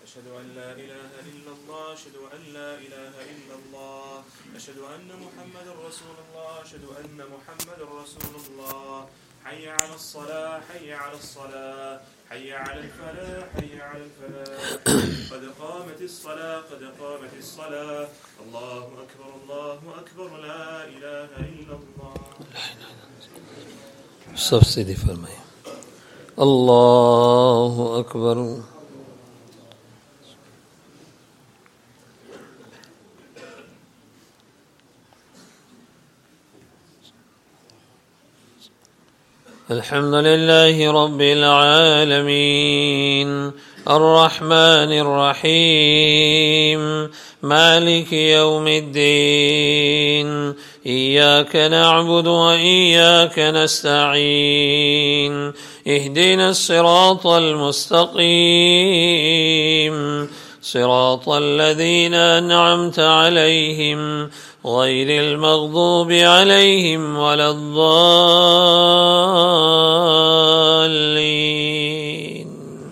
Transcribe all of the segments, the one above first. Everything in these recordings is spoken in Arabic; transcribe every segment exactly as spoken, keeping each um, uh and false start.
أشهد أن لا إله إلا الله أشهد أن لا إله إلا الله أشهد أن محمد رسول الله أشهد أن محمد رسول الله حي على الصلاة حي على الصلاة حي على الفلاح حي على الفلاح قد قامت الصلاة قد قامت الصلاة الله أكبر الله أكبر لا إله إلا الله. सब सीधी फरमाइए अल्लाह अकबर. الحمد لله رب العالمين الرحمن الرحيم مالك يوم الدين إياك نعبد وإياك نستعين اهدنا الصراط المستقيم صراط الذين أنعمت عليهم غير المغضوب عليهم ولا الضالين.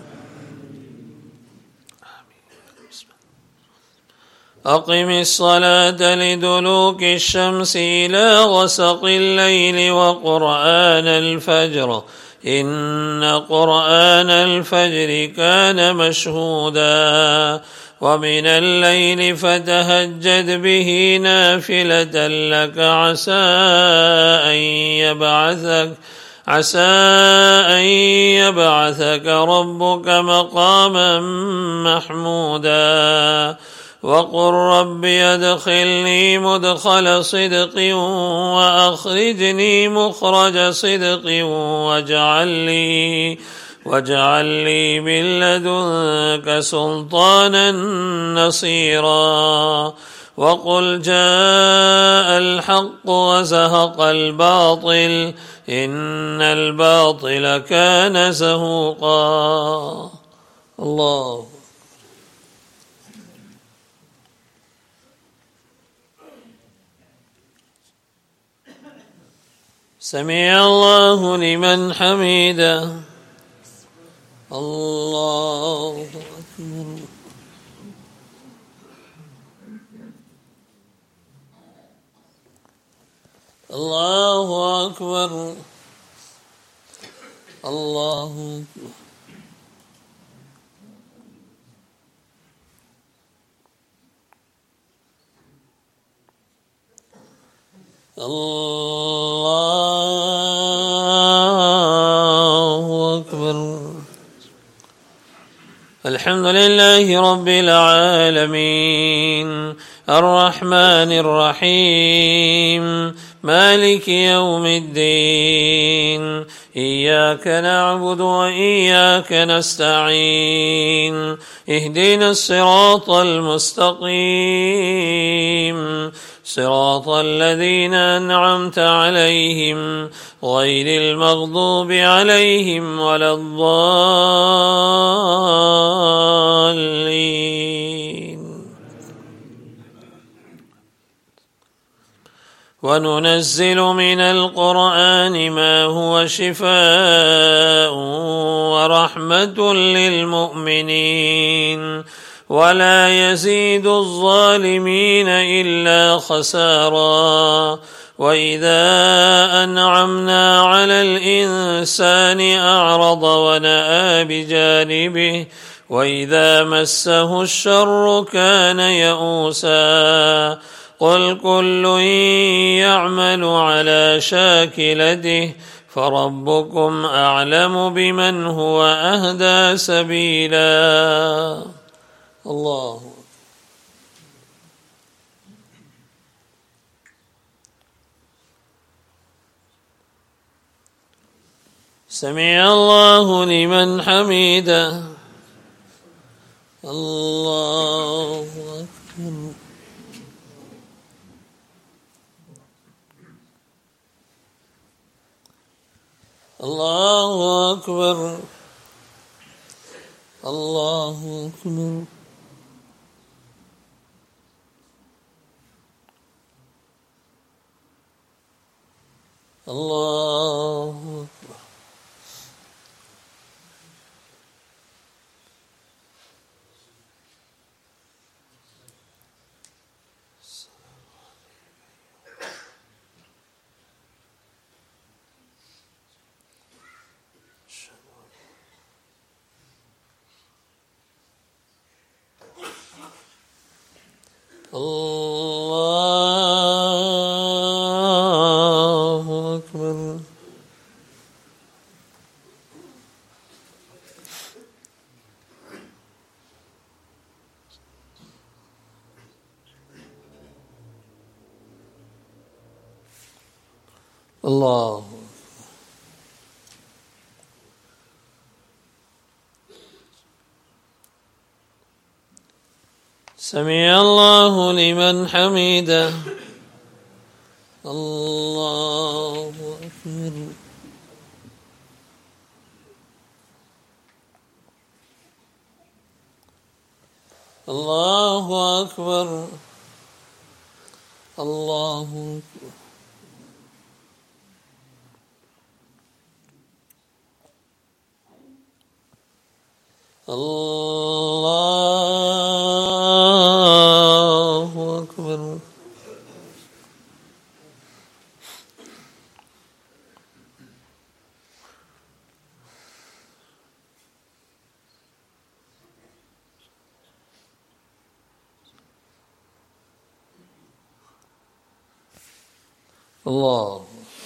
أقم الصلاة لدلوك الشمس إلى غسق الليل وقرآن الفجر إن قرآن الفجر كان مشهودا ومن الليل فتهجد به نافلة لك عسى أن يبعثك عسى أن يبعثك ربك مقاما محمودا وقل رب ادخلني مدخل صدق وأخرجني مخرج صدق واجعل لي واجعل لي من لدنك سلطانا نصيرا وقل جاء الحق وزهق الباطل إن الباطل كان زهوقا. الله سمع الله لمن حمده. الله أكبر. الله أكبر. الله أكبر. الله أكبر. الحمد لله رب العالمين الرحمن الرحيم مالك يوم الدين إياك نعبد وإياك نستعين اهدنا الصراط المستقيم صراط الذين أنعمت عليهم غير المغضوب عليهم ولا الضالين. وننزل من القرآن ما هو شفاء ورحمة للمؤمنين ولا يزيد الظالمين إلا خسارا. وإذا أنعمنا على الإنسان أعرض ونأى بجانبه وإذا مسه الشر كان يئوسا. قل كل يعمل على شاكلته فربكم أعلم بمن هو أهدى سبيلا. الله سمع الله لمن حمده. الله أكبر. الله أكبر. الله أكبر. الله أكبر. الله سمع الله لمن حمده الله أكبر الله أكبر الله أكبر الله أكبر الله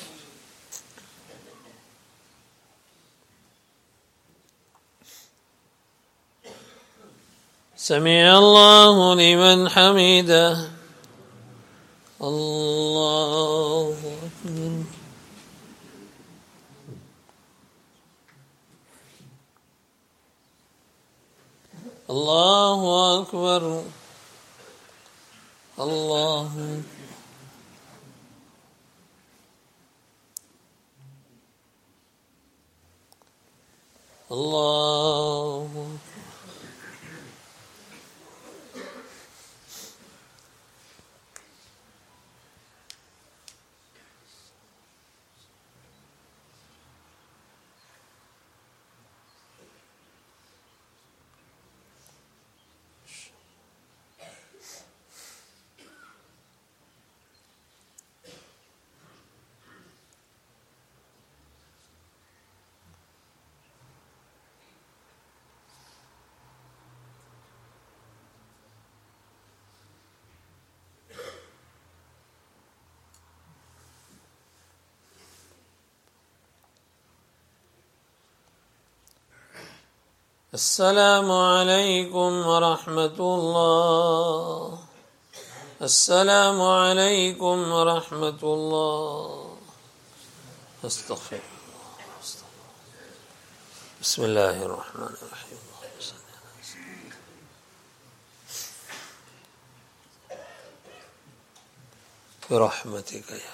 سمع الله لمن حمده الله أكبر الله أكبر الله أكبر الله أكبر السلام عليكم ورحمة الله السلام عليكم ورحمة الله استغفر الله بسم الله الرحمن الرحيم برحمتك يا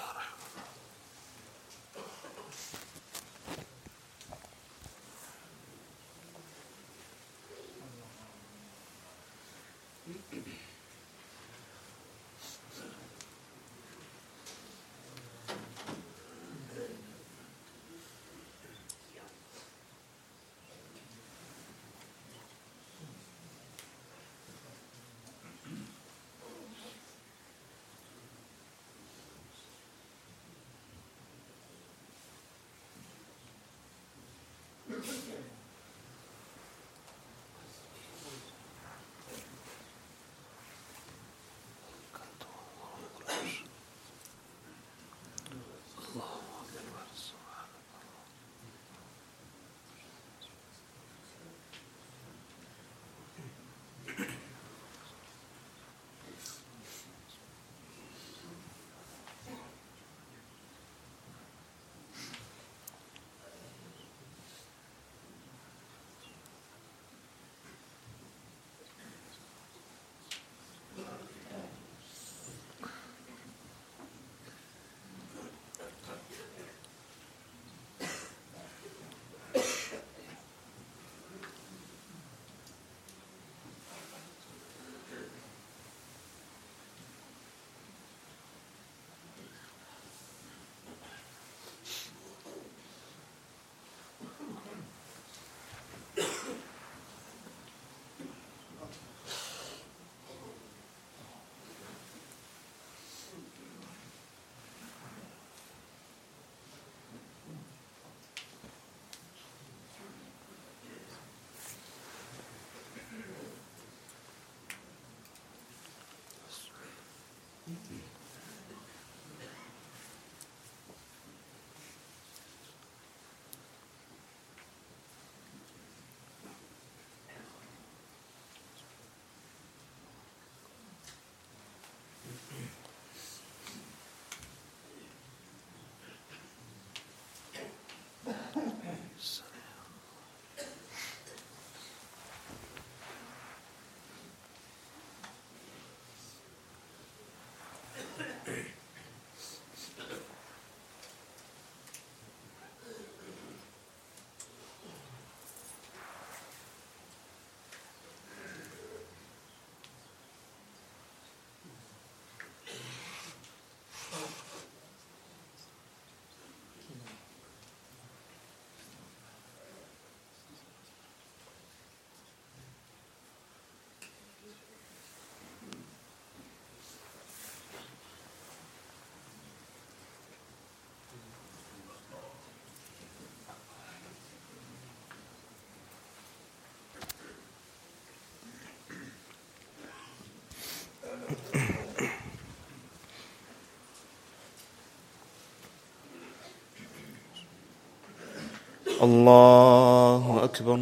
الله أكبر.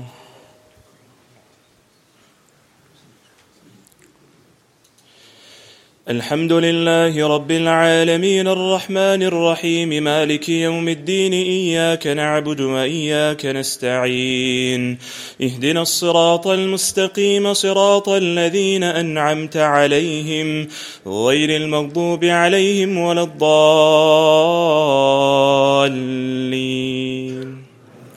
الحمد لله رب العالمين الرحمن الرحيم مالك يوم الدين إياك نعبد وإياك نستعين اهدنا الصراط المستقيم صراط الذين أنعمت عليهم غير المغضوب عليهم ولا الضالين.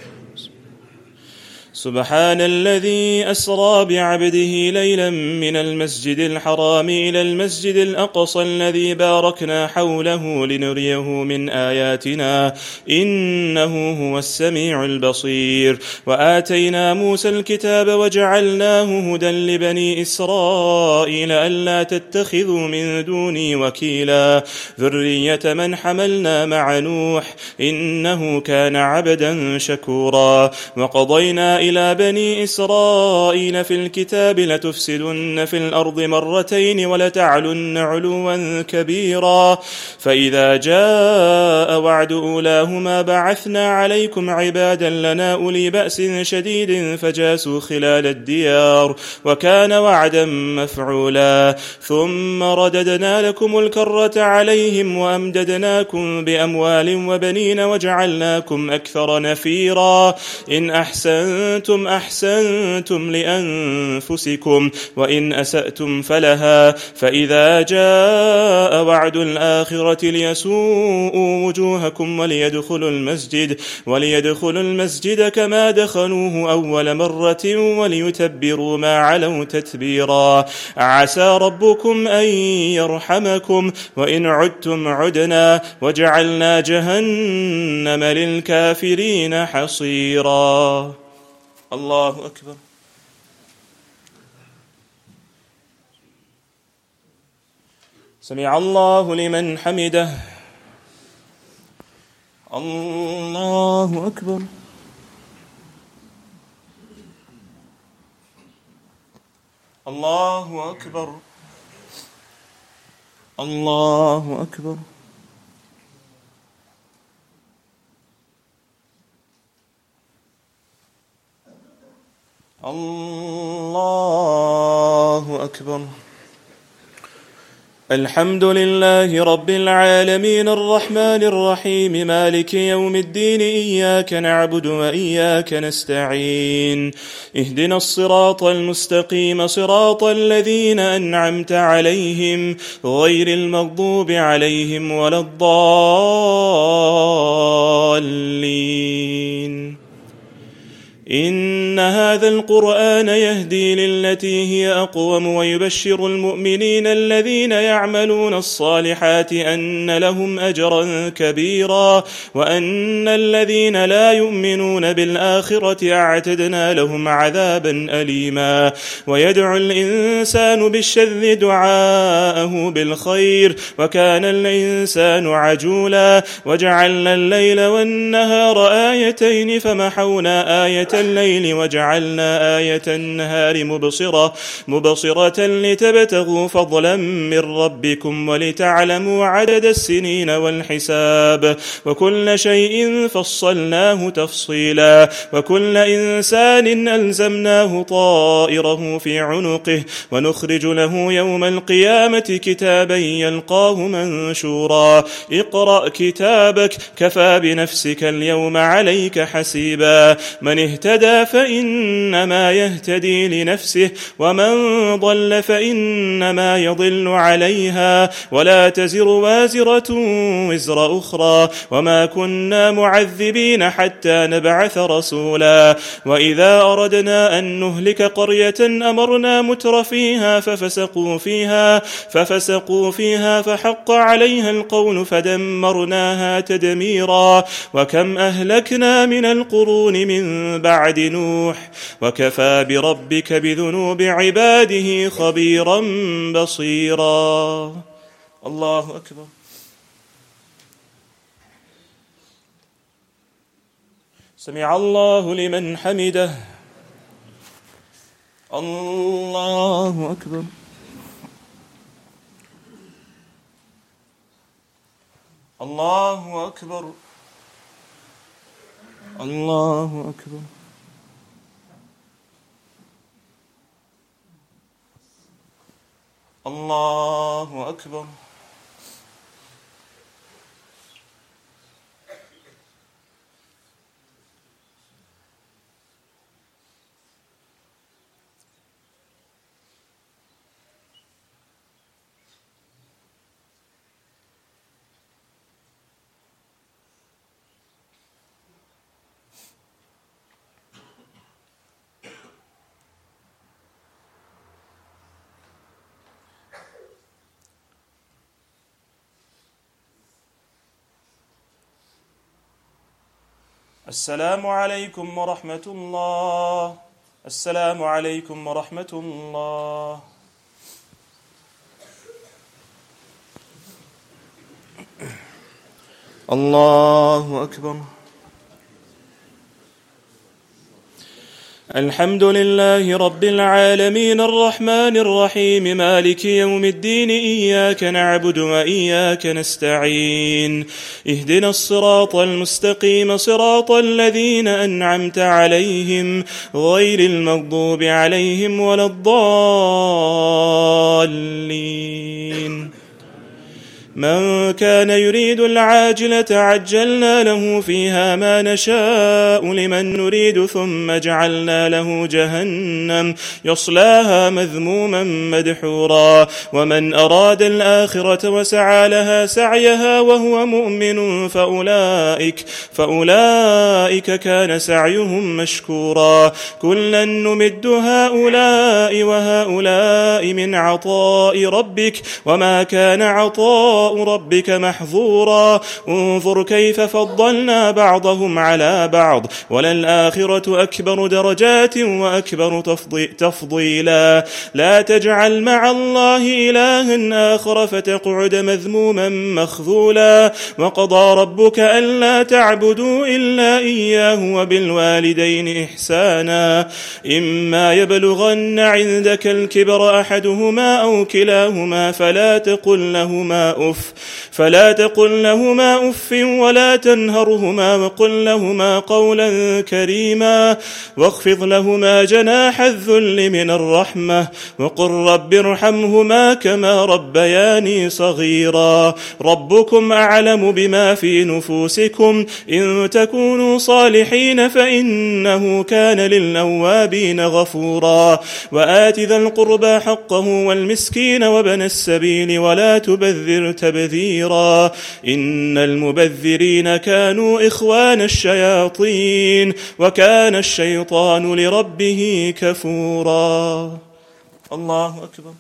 سبحان الذي أسرى بعبده ليلا من المسجد الحرام إلى المسجد الأقصى الذي باركنا حوله لنريه من آياتنا إنه هو السميع البصير. وآتينا موسى الكتاب وجعلناه هدى لبني إسرائيل ألا تتخذوا من دوني وكيلا ذرية من حملنا مع نوح إنه كان عبدا شكورا. وقضينا إلى بني إسرائيل في الكتاب لتفسدن في الأرض مرتين ولتعلن علوا كبيرا فإذا جاء وعد أولاهما بعثنا عليكم عبادا لنا أولي بأس شديد فجاسوا خلال الديار وكان وعدا مفعولا. ثم رددنا لكم الكرة عليهم وأمددناكم بأموال وبنين وجعلناكم أكثر نفيرا. إن أحسنتم أحسنتم لأنفسكم وإن أسأتم فلها فإذا جاء وعد الآخرة ليسوءوا وجوهكم وليدخلوا المسجد وليدخلوا المسجد كما دخلوه أول مرة وليتبروا ما علوا تتبيرا. عسى ربكم أن يرحمكم وإن عدتم عدنا وجعلنا جهنم للكافرين حصيرا. الله أكبر. سمع الله لمن حمده. الله أكبر. الله أكبر. الله أكبر. الله أكبر. الحمد لله رب العالمين الرحمن الرحيم مالك يوم الدين إياك نعبد وإياك نستعين اهدنا الصراط المستقيم صراط الذين أنعمت عليهم غير المغضوب عليهم ولا الضالين. إن هذا القرآن يهدي للتي هي أقوم ويبشر المؤمنين الذين يعملون الصالحات أن لهم أجرا كبيرا وأن الذين لا يؤمنون بالآخرة أعتدنا لهم عذابا أليما. ويدعو الإنسان بالشر دعاءه بالخير وكان الإنسان عجولا. وجعلنا الليل والنهار آيتين فمحونا آية الليل وجعلنا آية النهار مبصرة مبصرة لتبتغوا فضلا من ربكم ولتعلموا عدد السنين والحساب وكل شيء فصلناه تفصيلا. وكل إنسان ألزمناه طائره في عنقه ونخرج له يوم القيامة كتابا يلقاه منشورا. اقرأ كتابك كفى بنفسك اليوم عليك حسيبا. من اهتدى فإنما يهتدي لنفسه ومن ضل فإنما يضل عليها ولا تزر وازرة وزر أخرى وما كنا معذبين حتى نبعث رسولا. وإذا أردنا أن نهلك قرية أمرنا متر فيها ففسقوا فيها ففسقوا فيها فحق عليها القول فدمرناها تدميرا. وكم أهلكنا من القرون من بعد نوح وكفى بربك بذنوب عباده خبيرا بصيرا. الله أكبر. سمع الله لمن حمده. الله أكبر. الله أكبر الله أكبر الله أكبر. السلام عليكم ورحمة الله. السلام عليكم ورحمة الله. الله أكبر. الحمد لله رب العالمين الرحمن الرحيم مالك يوم الدين إياك نعبد وإياك نستعين اهدنا الصراط المستقيم صراط الذين أنعمت عليهم غير المغضوب عليهم ولا الضالين. من كان يريد العاجلة عجلنا له فيها ما نشاء لمن نريد ثم جعلنا له جهنم يصلاها مذموما مدحورا ومن أراد الآخرة وسعى لها سعيها وهو مؤمن فأولئك, فأولئك كان سعيهم مشكورا كلا نمد هؤلاء وهؤلاء من عطاء ربك وما كان عطاء ربك محظورا انظر كيف فضلنا بعضهم على بعض وللآخرة أكبر درجات وأكبر تفضيلا لا تجعل مع الله إلها آخر فتقعد مذموما مخذولا وقضى ربك ألا تعبدوا إلا إياه وبالوالدين إحسانا إما يبلغن عندك الكبر أحدهما أو كلاهما فلا تقل لهما أف فلا تقل لهما أف ولا تنهرهما وقل لهما قولا كريما واخفض لهما جناح الذل من الرحمة وقل رب ارحمهما كما ربياني صغيرا ربكم أعلم بما في نفوسكم إن تكونوا صالحين فإنه كان للأوابين غفورا وآت ذا القربى حقه والمسكين وابن السبيل ولا تبذر تبذيرا إن المبذرين كانوا إخوان الشياطين وكان الشيطان لربه كفورا. الله أكبر.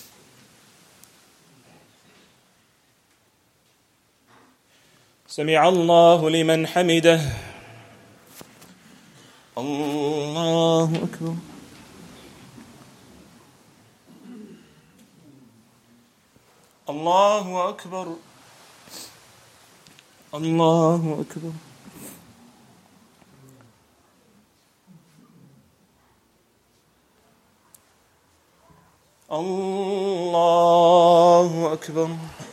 سمع الله لمن حمده. الله أكبر. الله أكبر. الله أكبر. الله أكبر.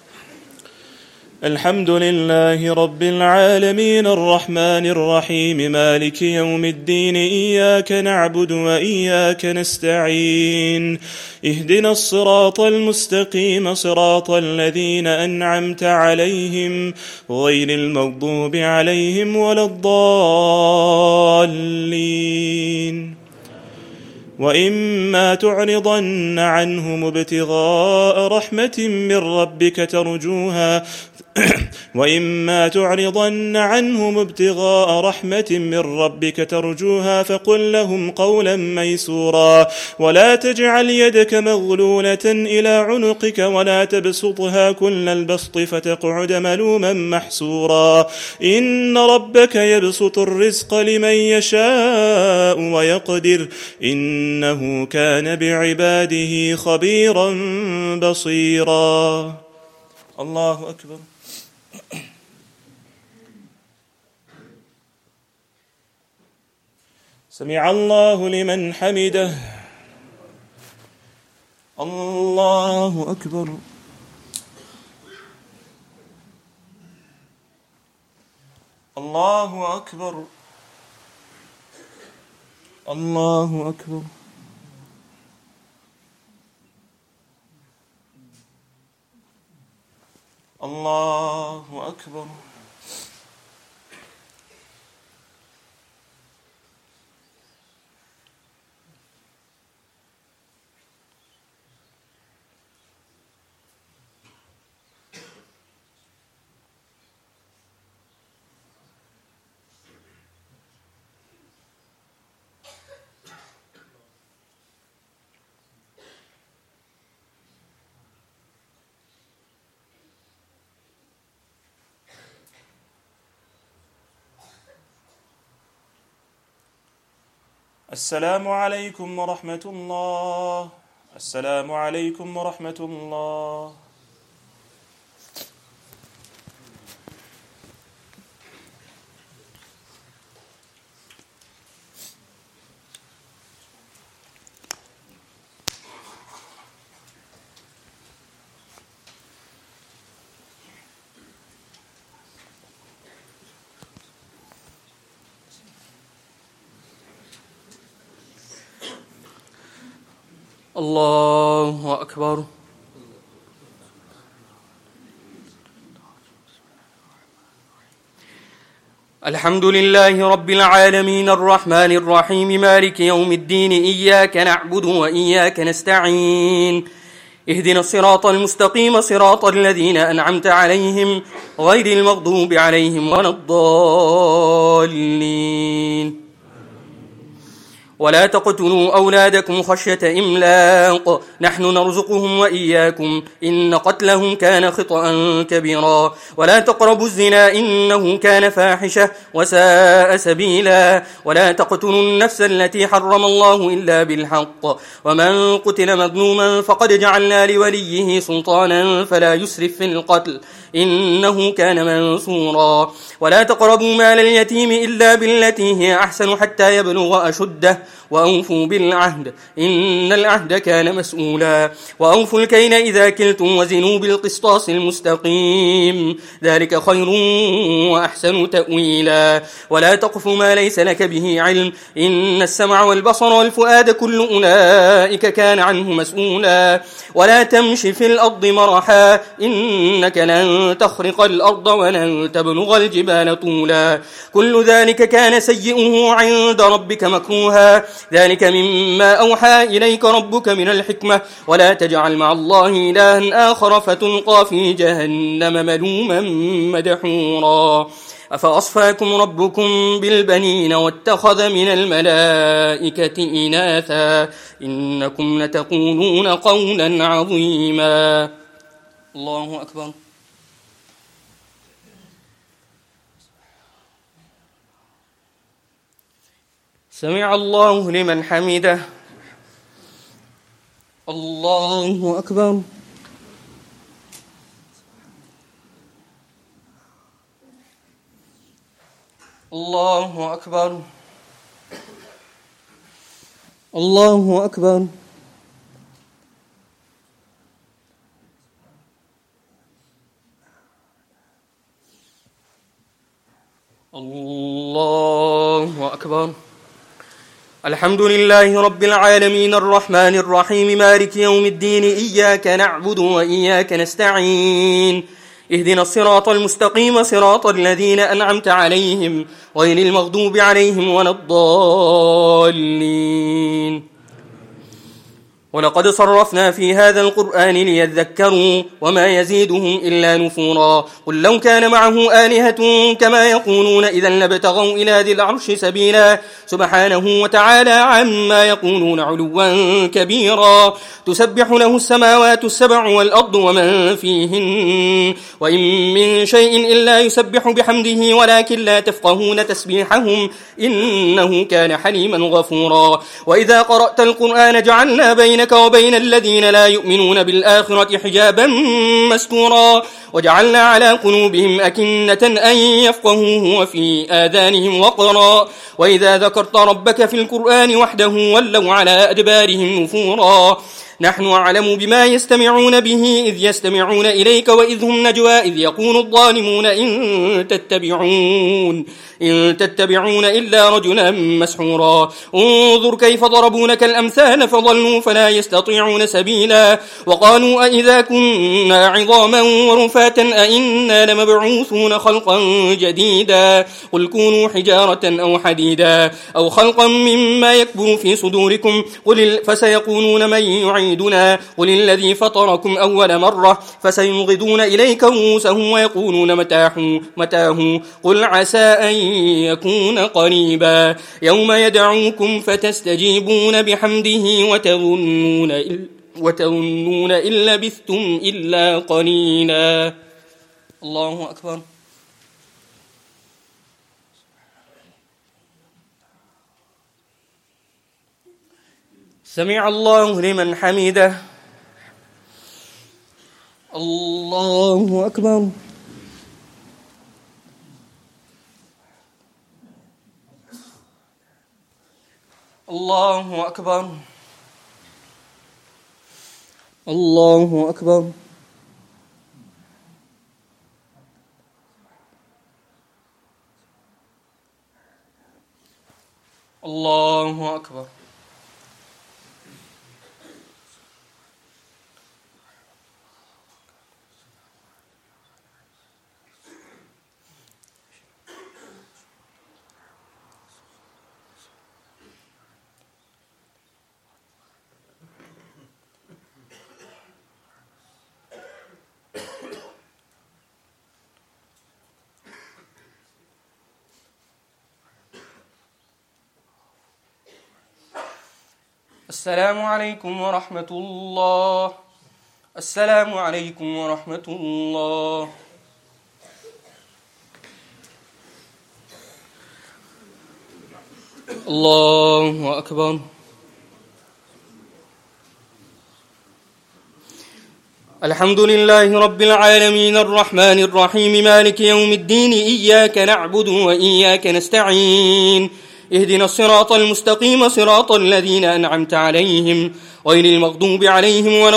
الحمد لله رب العالمين الرحمن الرحيم مالك يوم الدين إياك نعبد وإياك نستعين اهدنا الصراط المستقيم صراط الذين أنعمت عليهم غير المغضوب عليهم ولا الضالين وإما تعرضن عنهم ابتغاء رحمة من ربك ترجوها وإما تعرضن عنهم ابتغاء رحمة من ربك ترجوها فقل لهم قولا ميسورا ولا تجعل يدك مغلولة إلى عنقك ولا تبسطها كل البسط فتقعد ملوما محسورا إن ربك يبسط الرزق لمن يشاء ويقدر إنه كان بعباده خبيرا بصيرا. الله أكبر. سمع الله لمن حمده. الله أكبر. الله أكبر الله أكبر الله أكبر. السلام عليكم ورحمة الله. السلام عليكم ورحمة الله. الله أكبر. الحمد لله رب العالمين الرحمن الرحيم مالك يوم الدين إياك نعبد وإياك نستعين اهدنا الصراط المستقيم صراط الذين أنعمت عليهم غير المغضوب عليهم ولا الضالين. ولا تقتلوا أولادكم خشية إملاق نحن نرزقهم وإياكم إن قتلهم كان خطأ كبيرا. ولا تقربوا الزنا إنه كان فاحشة وساء سبيلا. ولا تقتلوا النفس التي حرم الله إلا بالحق ومن قتل مظلوما فقد جعلنا لوليه سلطانا فلا يسرف في القتل إنه كان منصورا. ولا تقربوا مال اليتيم إلا بالتي هي أحسن حتى يبلغ أشده وأوفوا بالعهد إن العهد كان مسؤولا. وأوفوا الكيل إذا كلتم وزنوا بالقسطاس المستقيم ذلك خير وأحسن تأويلا. ولا تقف ما ليس لك به علم إن السمع والبصر والفؤاد كل أولئك كان عنه مسؤولا. ولا تمش في الأرض مرحا إنك لن تخرق الأرض ولن تبلغ الجبال طولا كل ذلك كان سيئه عند ربك مكروها ذلك مما أوحى إليك ربك من الحكمة. ولا تجعل مع الله إلها آخر فتلقى في جهنم ملوما مدحورا. أفأصفاكم ربكم بالبنين واتخذ من الملائكة إناثا إنكم لتقولون قولا عظيما. الله أكبر. سمع الله لمن حمده. الله أكبر. الله أكبر. الله أكبر. الله أكبر. الحمد لله رب العالمين الرحمن الرحيم مالك يوم الدين إياك نعبد وإياك نستعين اهدنا الصراط المستقيم صراط الذين أنعمت عليهم غير المغضوب عليهم ولا الضالين. ولقد صرفنا في هذا القرآن ليذكروا وما يزيدهم إلا نفورا. قل لو كان معه آلهة كما يقولون إذا لابتغوا إلى ذي العرش سبيلا سبحانه وتعالى عما يقولون علوا كبيرا. تسبح له السماوات السبع والأرض ومن فيهن وإن من شيء إلا يسبح بحمده ولكن لا تفقهون تسبيحهم إنه كان حليما غفورا. وإذا قرأت القرآن جعلنا بين وبين الذين لا يؤمنون بالآخرة حجابا مستورا وجعلنا على قلوبهم أكنة أن يفقهوه وفي آذانهم وقرا. وإذا ذكرت ربك في القرآن وحده ولوا على أدبارهم نفورا. نحن أعلم بما يستمعون به إذ يستمعون إليك وإذ هم نجوى إذ يقول الظالمون إن تتبعون إن تتبعون إلا رجلا مسحورا انظر كيف ضربوا لك الأمثال فضلوا فلا يستطيعون سبيلا وقالوا أئذا كنا عظاما ورفاتا أئنا لمبعوثون خلقا جديدا قل كونوا حجارة أو حديدا أو خلقا مما يكبر في صدوركم قل فسيقولون من يعيدنا قل الذي فطركم أول مرة فسينغضون إليك رؤوسهم ويقولون متاه متاه قل عسى أن يكون قريبا يوم يدعوكم فتستجيبون بحمده وتظنون إن, وتظنون إن لبثتم إلا قليلا. الله أكبر. سمع الله لمن حمده. الله أكبر. الله أكبر. الله أكبر. الله أكبر. السلام عليكم ورحمة الله. السلام عليكم ورحمة الله. الله أكبر. الحمد لله رب العالمين الرحمن الرحيم مالك يوم الدين إياك نعبد وإياك نستعين اهدنا الصراط المستقيم صراط الذين أنعمت عليهم غير المغضوب عليهم ولا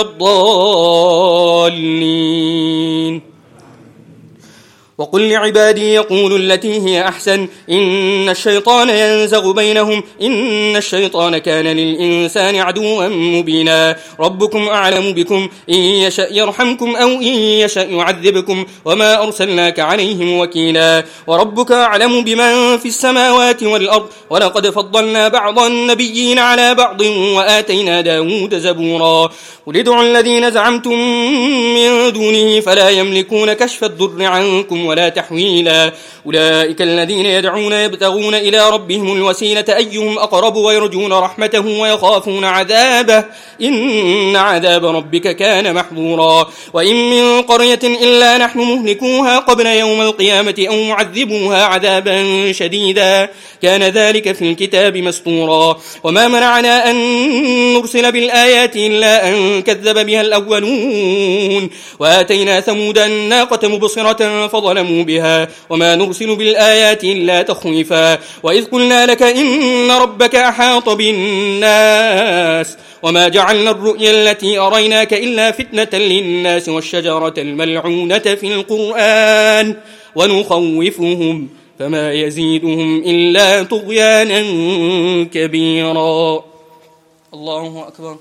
الضالين. وقل لعبادي يقولوا التي هي أحسن إن الشيطان ينزغ بينهم إن الشيطان كان للإنسان عدوا مبينا. ربكم أعلم بكم إن يشأ يرحمكم أو إن يشأ يعذبكم وما أرسلناك عليهم وكيلا. وربك أعلم بمن في السماوات والأرض ولقد فضلنا بعض النبيين على بعض وآتينا داود زبورا. قل ادعوا الذين زعمتم من دونه فلا يملكون كشف الضر عنكم ولا تحويلا. أولئك الذين يدعون يبتغون إلى ربهم الوسيلة أيهم أقرب ويرجون رحمته ويخافون عذابه إن عذاب ربك كان محظورا. وإن من قرية إلا نحن مهلكوها قبل يوم القيامة أو معذبوها عذابا شديدا كان ذلك في الكتاب مسطورا. وما منعنا أن نرسل بالآيات إلا أن كذب بها الأولون وآتينا ثمود الناقة مبصرة فظلموا بها وما نرسل بالآيات إلا تخويفا. وإذ قلنا لك إن ربك أحاط بالناس وما جعلنا الرؤيا التي أريناك إلا فتنة للناس والشجرة الملعونة في القرآن ونخوفهم فما يزيدهم إلا طغيانا كبيرا. الله أكبر.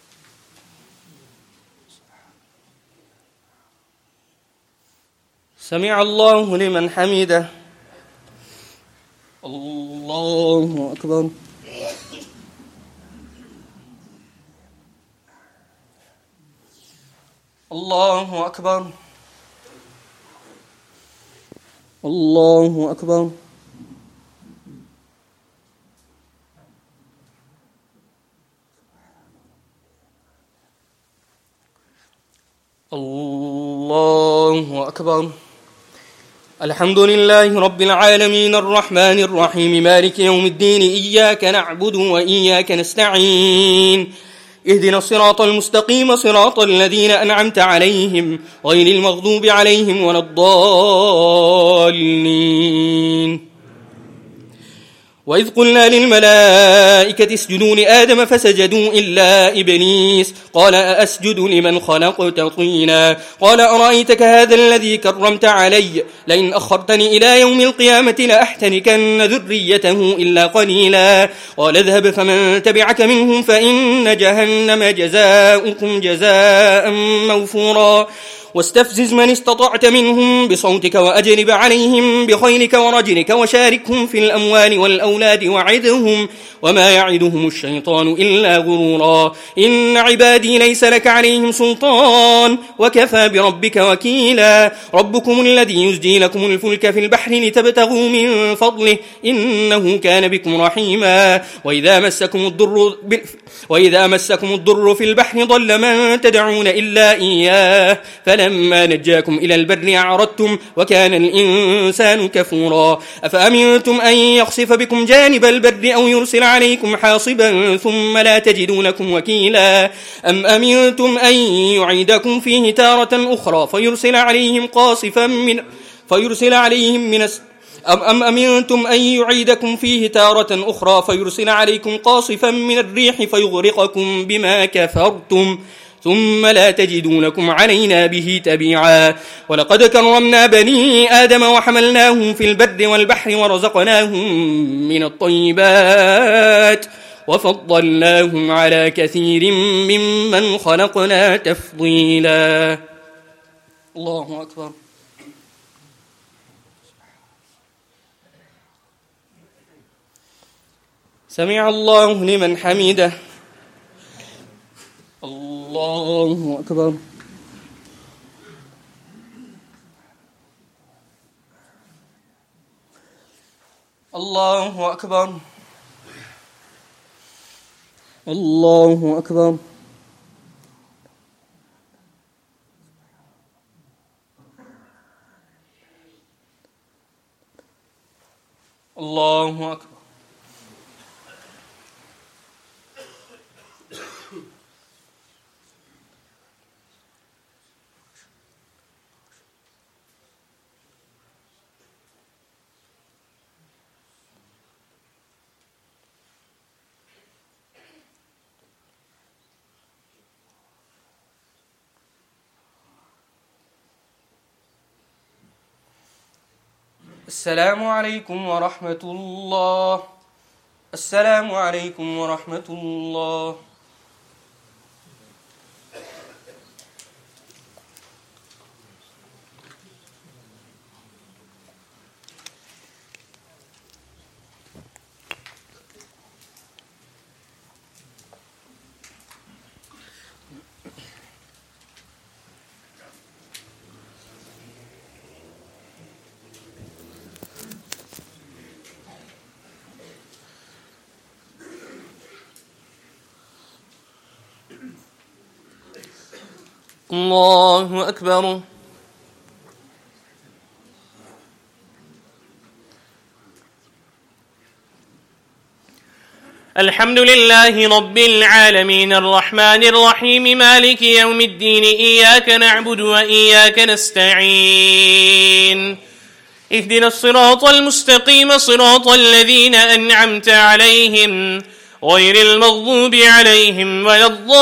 سمع الله لمن حمده. الله أكبر. الله أكبر. الله أكبر. الله أكبر. الحمد لله رب العالمين الرحمن الرحيم مالك يوم الدين إياك نعبد وإياك نستعين اهدنا الصراط المستقيم صراط الذين أنعمت عليهم غير المغضوب عليهم ولا الضالين. وإذ قلنا للملائكة اسجدوا لآدم فسجدوا إلا إبليس قال أأسجد لمن خلقت طينا قال أرأيتك هذا الذي كرمت علي لئن أخرتني إلى يوم القيامة لأحتنكن ذريته إلا قليلا قال اذهب فمن تبعك منهم فإن جهنم جزاؤكم جزاء موفورا واستفزز من استطعت منهم بصوتك وأجلب عليهم بخيلك ورجلك وشاركهم في الأموال والأولاد وعدهم وما يعدهم الشيطان إلا غرورا إن عبادي ليس لك عليهم سلطان وكفى بربك وكيلا ربكم الذي يزجي لكم الفلك في البحر لتبتغوا من فضله إنه كان بكم رحيما وإذا مسكم الضر ب... وإذا مسكم الضر في البحر ضل من تدعون إلا إياه فلما نجاكم إلى البر أعرضتم وكان الإنسان كفورا أفأمنتم أن يخسف بكم جانب البر أو يرسل عليكم حاصبا ثم لا تجدوا لكم وكيلا أم أمنتم أن يعيدكم فيه تارة أخرى فيرسل عليهم قاصفا من فيرسل عليهم من الس... أم, أم أمنتم أن يعيدكم فيه تارة أخرى فيرسل عليكم قاصفا من الريح فيغرقكم بما كفرتم ثم لا تجدوا لكم علينا به تبيعا ولقد كرمنا بني آدم وحملناهم في البر والبحر ورزقناهم من الطيبات وفضلناهم على كثير ممن خلقنا تفضيلا. الله أكبر. سمع الله لمن حمده. الله أكبر. الله أكبر. الله أكبر. الله أكبر. السلام عليكم ورحمة الله. السلام عليكم ورحمة الله. الله أكبر. الحمد لله رب العالمين الرحمن الرحيم مالك يوم الدين إياك نعبد وإياك نستعين اهدنا الصراط المستقيم صراط الذين أنعمت عليهم غير المغضوب عليهم ولا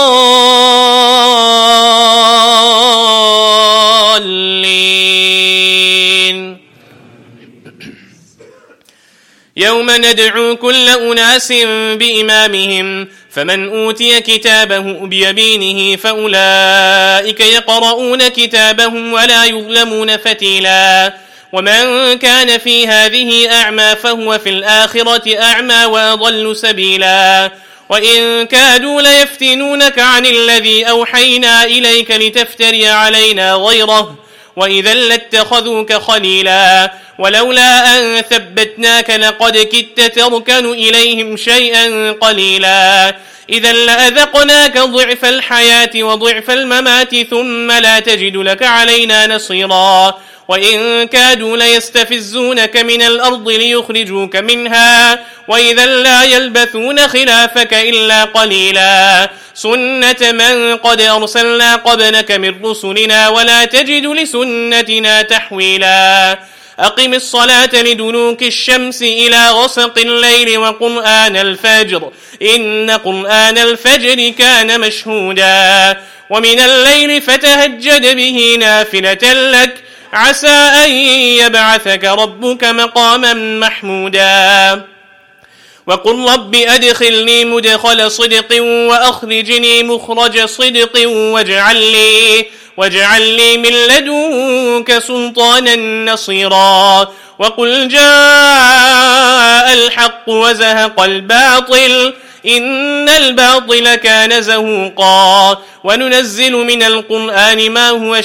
الضالين. يوم ندعو كل أناس بإمامهم فمن أوتي كتابه بيمينه فأولئك يقرؤون كتابهم ولا يظلمون فتيلا ومن كان في هذه أعمى فهو في الآخرة أعمى وأضل سبيلا وإن كادوا ليفتنونك عن الذي أوحينا إليك لتفتري علينا غيره وإذا لاتخذوك خليلا ولولا أن ثبتناك لقد كدت تركن إليهم شيئا قليلا إذا لأذقناك ضعف الحياة وضعف الممات ثم لا تجد لك علينا نصيرا وإن كادوا ليستفزونك من الأرض ليخرجوك منها وإذا لا يلبثون خلافك إلا قليلا سنة من قد أرسلنا قبلك من رسلنا ولا تجد لسنتنا تحويلا أقم الصلاة لدلوك الشمس إلى غسق الليل وقرآن الفجر إن قرآن الفجر كان مشهودا ومن الليل فتهجد به نافلة لك عسى أن يبعثك ربك مقاما محمودا وقل رب أدخلني مدخل صدق وأخرجني مخرج صدق واجعل لي, واجعل لي من لدنك سلطانا نصيرا وقل جاء الحق وزهق الباطل إن الباطل كان زهوقا وننزل من القرآن ما هو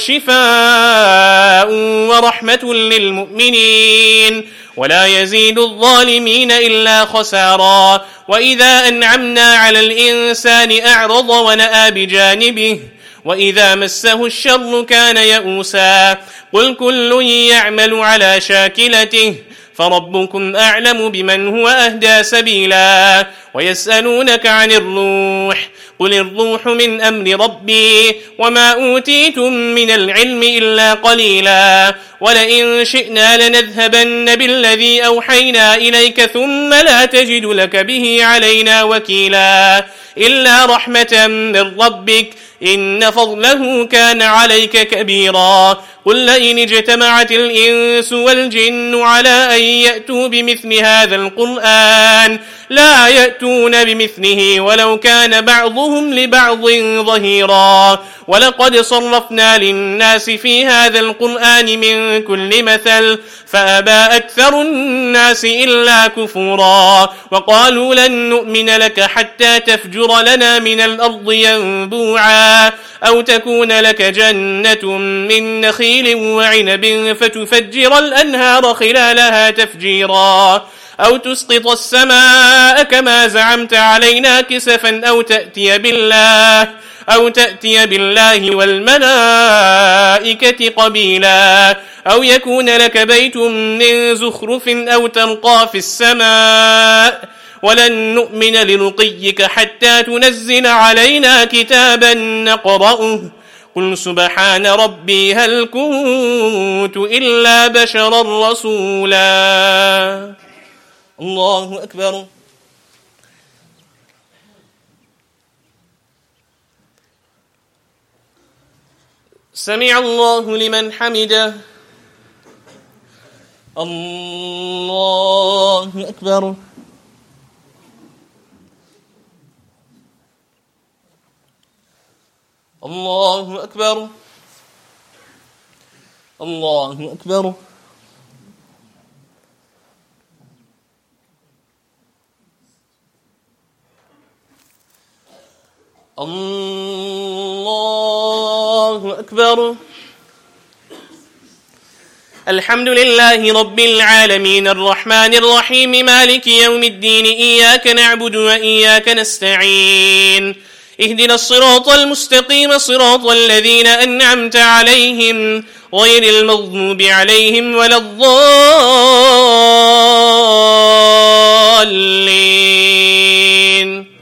شفاء ورحمة للمؤمنين ولا يزيد الظالمين إلا خسارا وإذا أنعمنا على الإنسان أعرض ونأى بجانبه وإذا مسه الشر كان يئوسا قل كل يعمل على شاكلته فربكم أعلم بمن هو أهدى سبيلا ويسألونك عن الروح قل الروح من أمر ربي وما أوتيتم من العلم إلا قليلا ولئن شئنا لنذهبن بالذي أوحينا إليك ثم لا تجد لك به علينا وكيلا إلا رحمة من ربك إن فضله كان عليك كبيرا قل لئن اجتمعت الإنس والجن على أن يأتوا بمثل هذا القرآن لا يأتون بمثله ولو كان بعضهم لبعض ظهيرا ولقد صرفنا للناس في هذا القرآن من كل مثل فأبى أكثر الناس إلا كفورا وقالوا لن نؤمن لك حتى تفجر لنا من الأرض ينبوعا أو تكون لك جنة من نخيل وعنب فتفجر الأنهار خلالها تفجيرا أو تسقط السماء كما زعمت علينا كسفا أو تأتي بالله أو تأتي بالله والملائكة قبيلا أو يكون لك بيت من زخرف أو ترقى في السماء ولن نؤمن لرقيك حتى تنزل علينا كتابا نقرأه قل سبحان ربي هل كنت إلا بشرا رسولا الله أكبر سمع الله لمن حمده الله أكبر الله أكبر الله أكبر الله أكبر الحمد لله رب العالمين الرحمن الرحيم مالك يوم الدين إياك نعبد وإياك نستعين اهدنا الصراط المستقيم صراط الذين أنعمت عليهم غير المغضوب عليهم ولا الضالين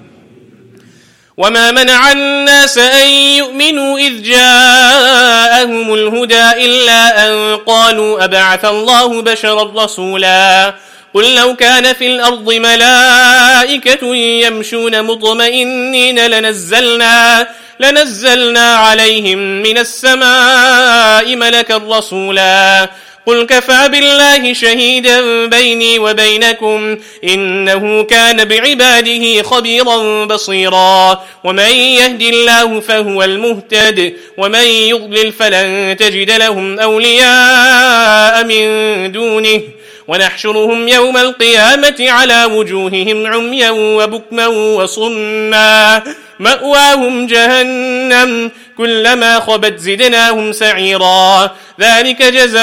وما منع الناس أن يؤمنوا إذ جاءهم الهدى إلا أن قالوا أبعث الله بشرا رسولا قل لو كان في الأرض ملائكة يمشون مطمئنين لنزلنا, لنزلنا عليهم من السماء ملكا رسولا قل كفى بالله شهيدا بيني وبينكم إنه كان بعباده خبيرا بصيرا ومن يهد الله فهو المهتد ومن يضلل فلن تجد لهم أولياء من دونه ونحشرهم يوم القيامة على وجوههم عميا وبكما وصما مأواهم جهنم كلما خبت زدناهم سعيرا ذلك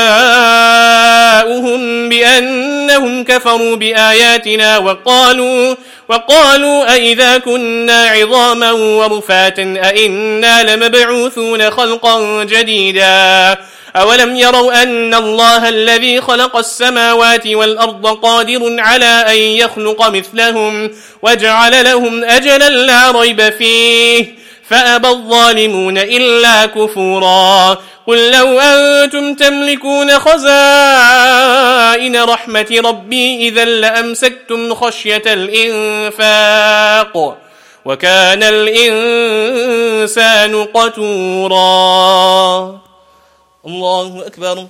جزاؤهم بأنهم كفروا بآياتنا وقالوا وقالوا أئذا كنا عظاما ورفاتا أئنا لمبعوثون خلقا جديدا أولم يروا أن الله الذي خلق السماوات والأرض قادر على أن يخلق مثلهم وجعل لهم أجلا لا ريب فيه فأبى الظالمون إلا كفورا قل لو أنتم تملكون خزائن رحمة ربي إذا لأمسكتم خشية الإنفاق وكان الإنسان قتورا. الله أكبر.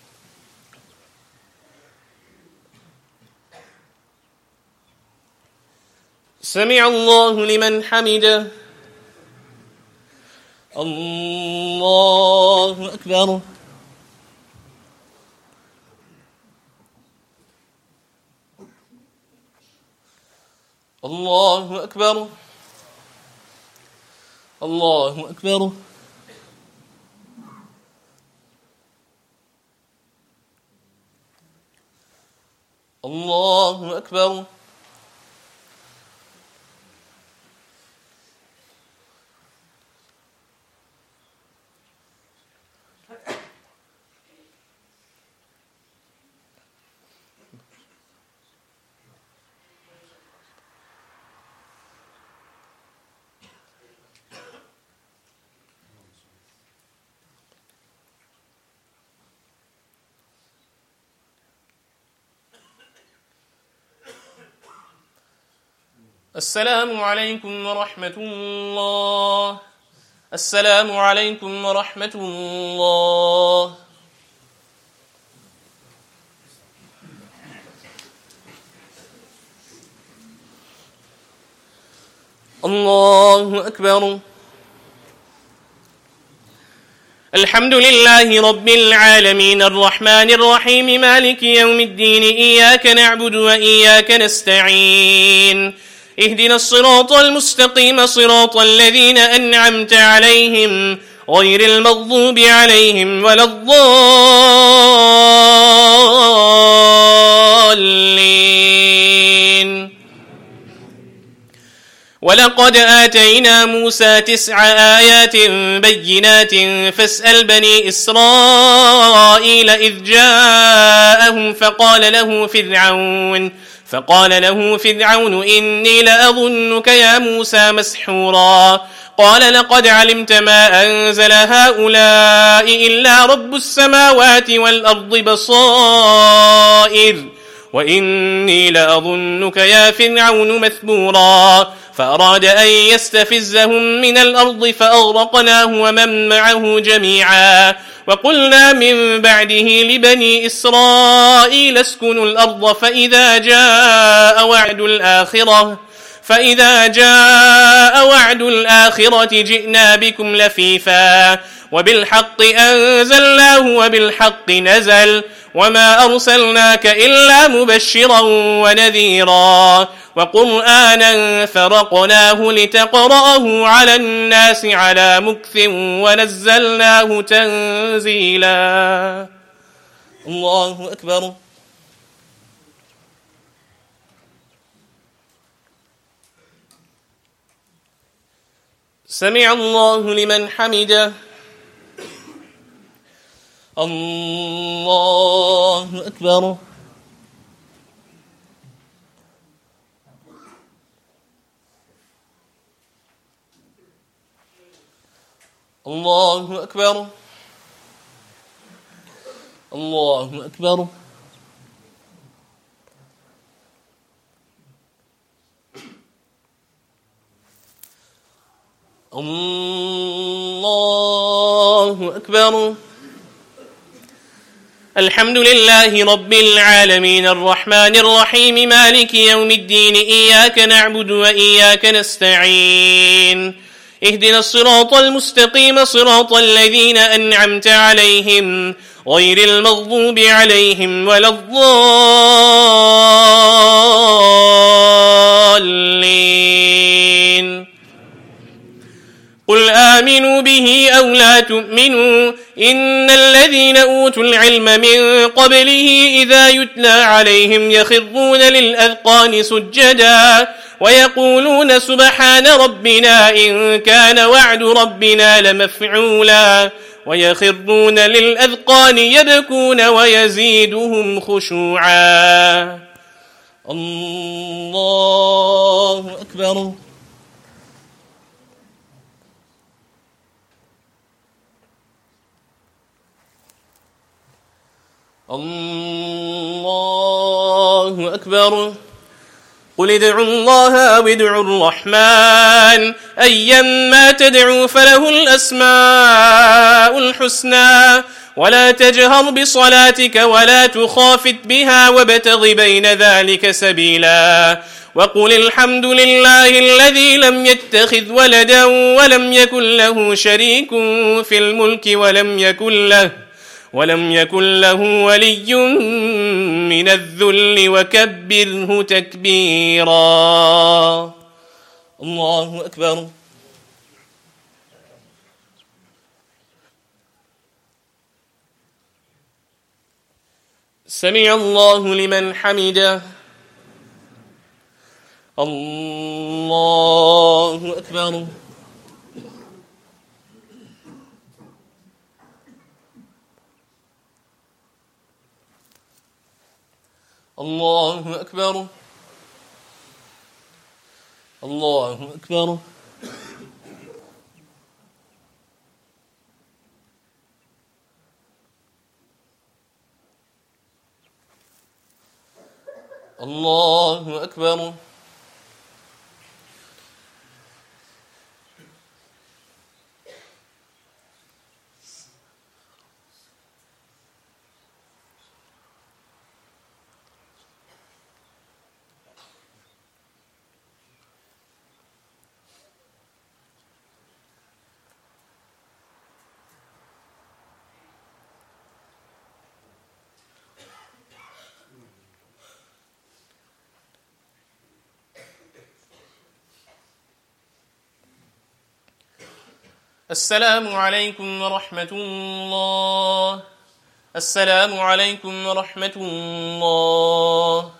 سمع الله لمن حمده. الله أكبر. الله أكبر. الله أكبر. الله أكبر. السلام عليكم ورحمة الله. السلام عليكم ورحمة الله. الله أكبر. الحمد لله رب العالمين الرحمن الرحيم مالك يوم الدين إياك نعبد وإياك نستعين اهدنا الصراط المستقيم صراط الذين أنعمت عليهم غير المغضوب عليهم ولا الضالين. ولقد آتينا موسى تسع آيات بينات فاسأل بني إسرائيل إذ جاءهم فقال له فرعون فقال له فرعون إني لأظنك يا موسى مسحورا قال لقد علمت ما أنزل هؤلاء إلا رب السماوات والأرض بصائر وإني لأظنك يا فرعون مثبورا فأراد أن يستفزهم من الأرض فأغرقناه ومن معه جميعا وقلنا من بعده لبني إسرائيل اسكنوا الأرض فإذا جاء وعد الآخرة فإذا جاء وعد الآخرة جئنا بكم لفيفا وبالحق أنزلناه وبالحق نزل وما أرسلناك إلا مبشرا ونذيرا وقرآنا فرقناه لتقرأه على الناس على مكث ونزلناه تنزيلا. الله أكبر. سمع الله لمن حمده. الله أكبر. الله أكبر. الله أكبر. الله أكبر. الحمد لله رب العالمين الرحمن الرحيم مالك يوم الدين إياك نعبد وإياك نستعين اهدنا الصراط المستقيم صراط الذين أنعمت عليهم غير المغضوب عليهم ولا الضالين. قل آمنوا به أو لا تؤمنوا إن الذين أوتوا العلم من قبله إذا يتلى عليهم يخرون للأذقان سجدا ويقولون سبحان ربنا إن كان وعد ربنا لمفعولا ويخرون للأذقان يبكون ويزيدهم خشوعا. الله أكبر. الله أكبر. قل ادعوا الله أو ادعوا الرحمن أيما تدعوا فله الأسماء الحسنى ولا تجهر بصلاتك ولا تخافت بها وابتغ بين ذلك سبيلا وقل الحمد لله الذي لم يتخذ ولدا ولم يكن له شريك في الملك ولم يكن له ولم يكن له ولي من الذل وكبره تكبيرا. الله أكبر. سمع الله لمن حمده. الله أكبر. الله أكبر. الله أكبر. الله أكبر. السلام عليكم ورحمة الله. السلام عليكم ورحمة الله.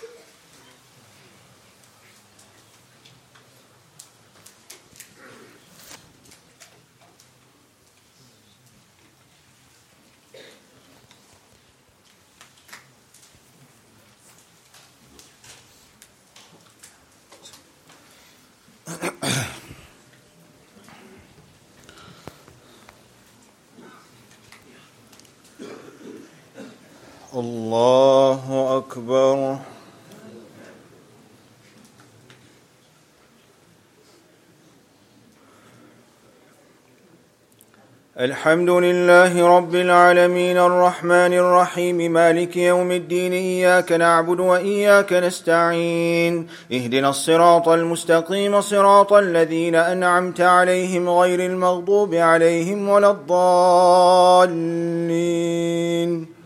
الله أكبر. الحمد لله رب العالمين الرحمن الرحيم مالك يوم الدين إياك نعبد وإياك نستعين اهدنا الصراط المستقيم صراط الذين أنعمت عليهم غير المغضوب عليهم ولا الضالين.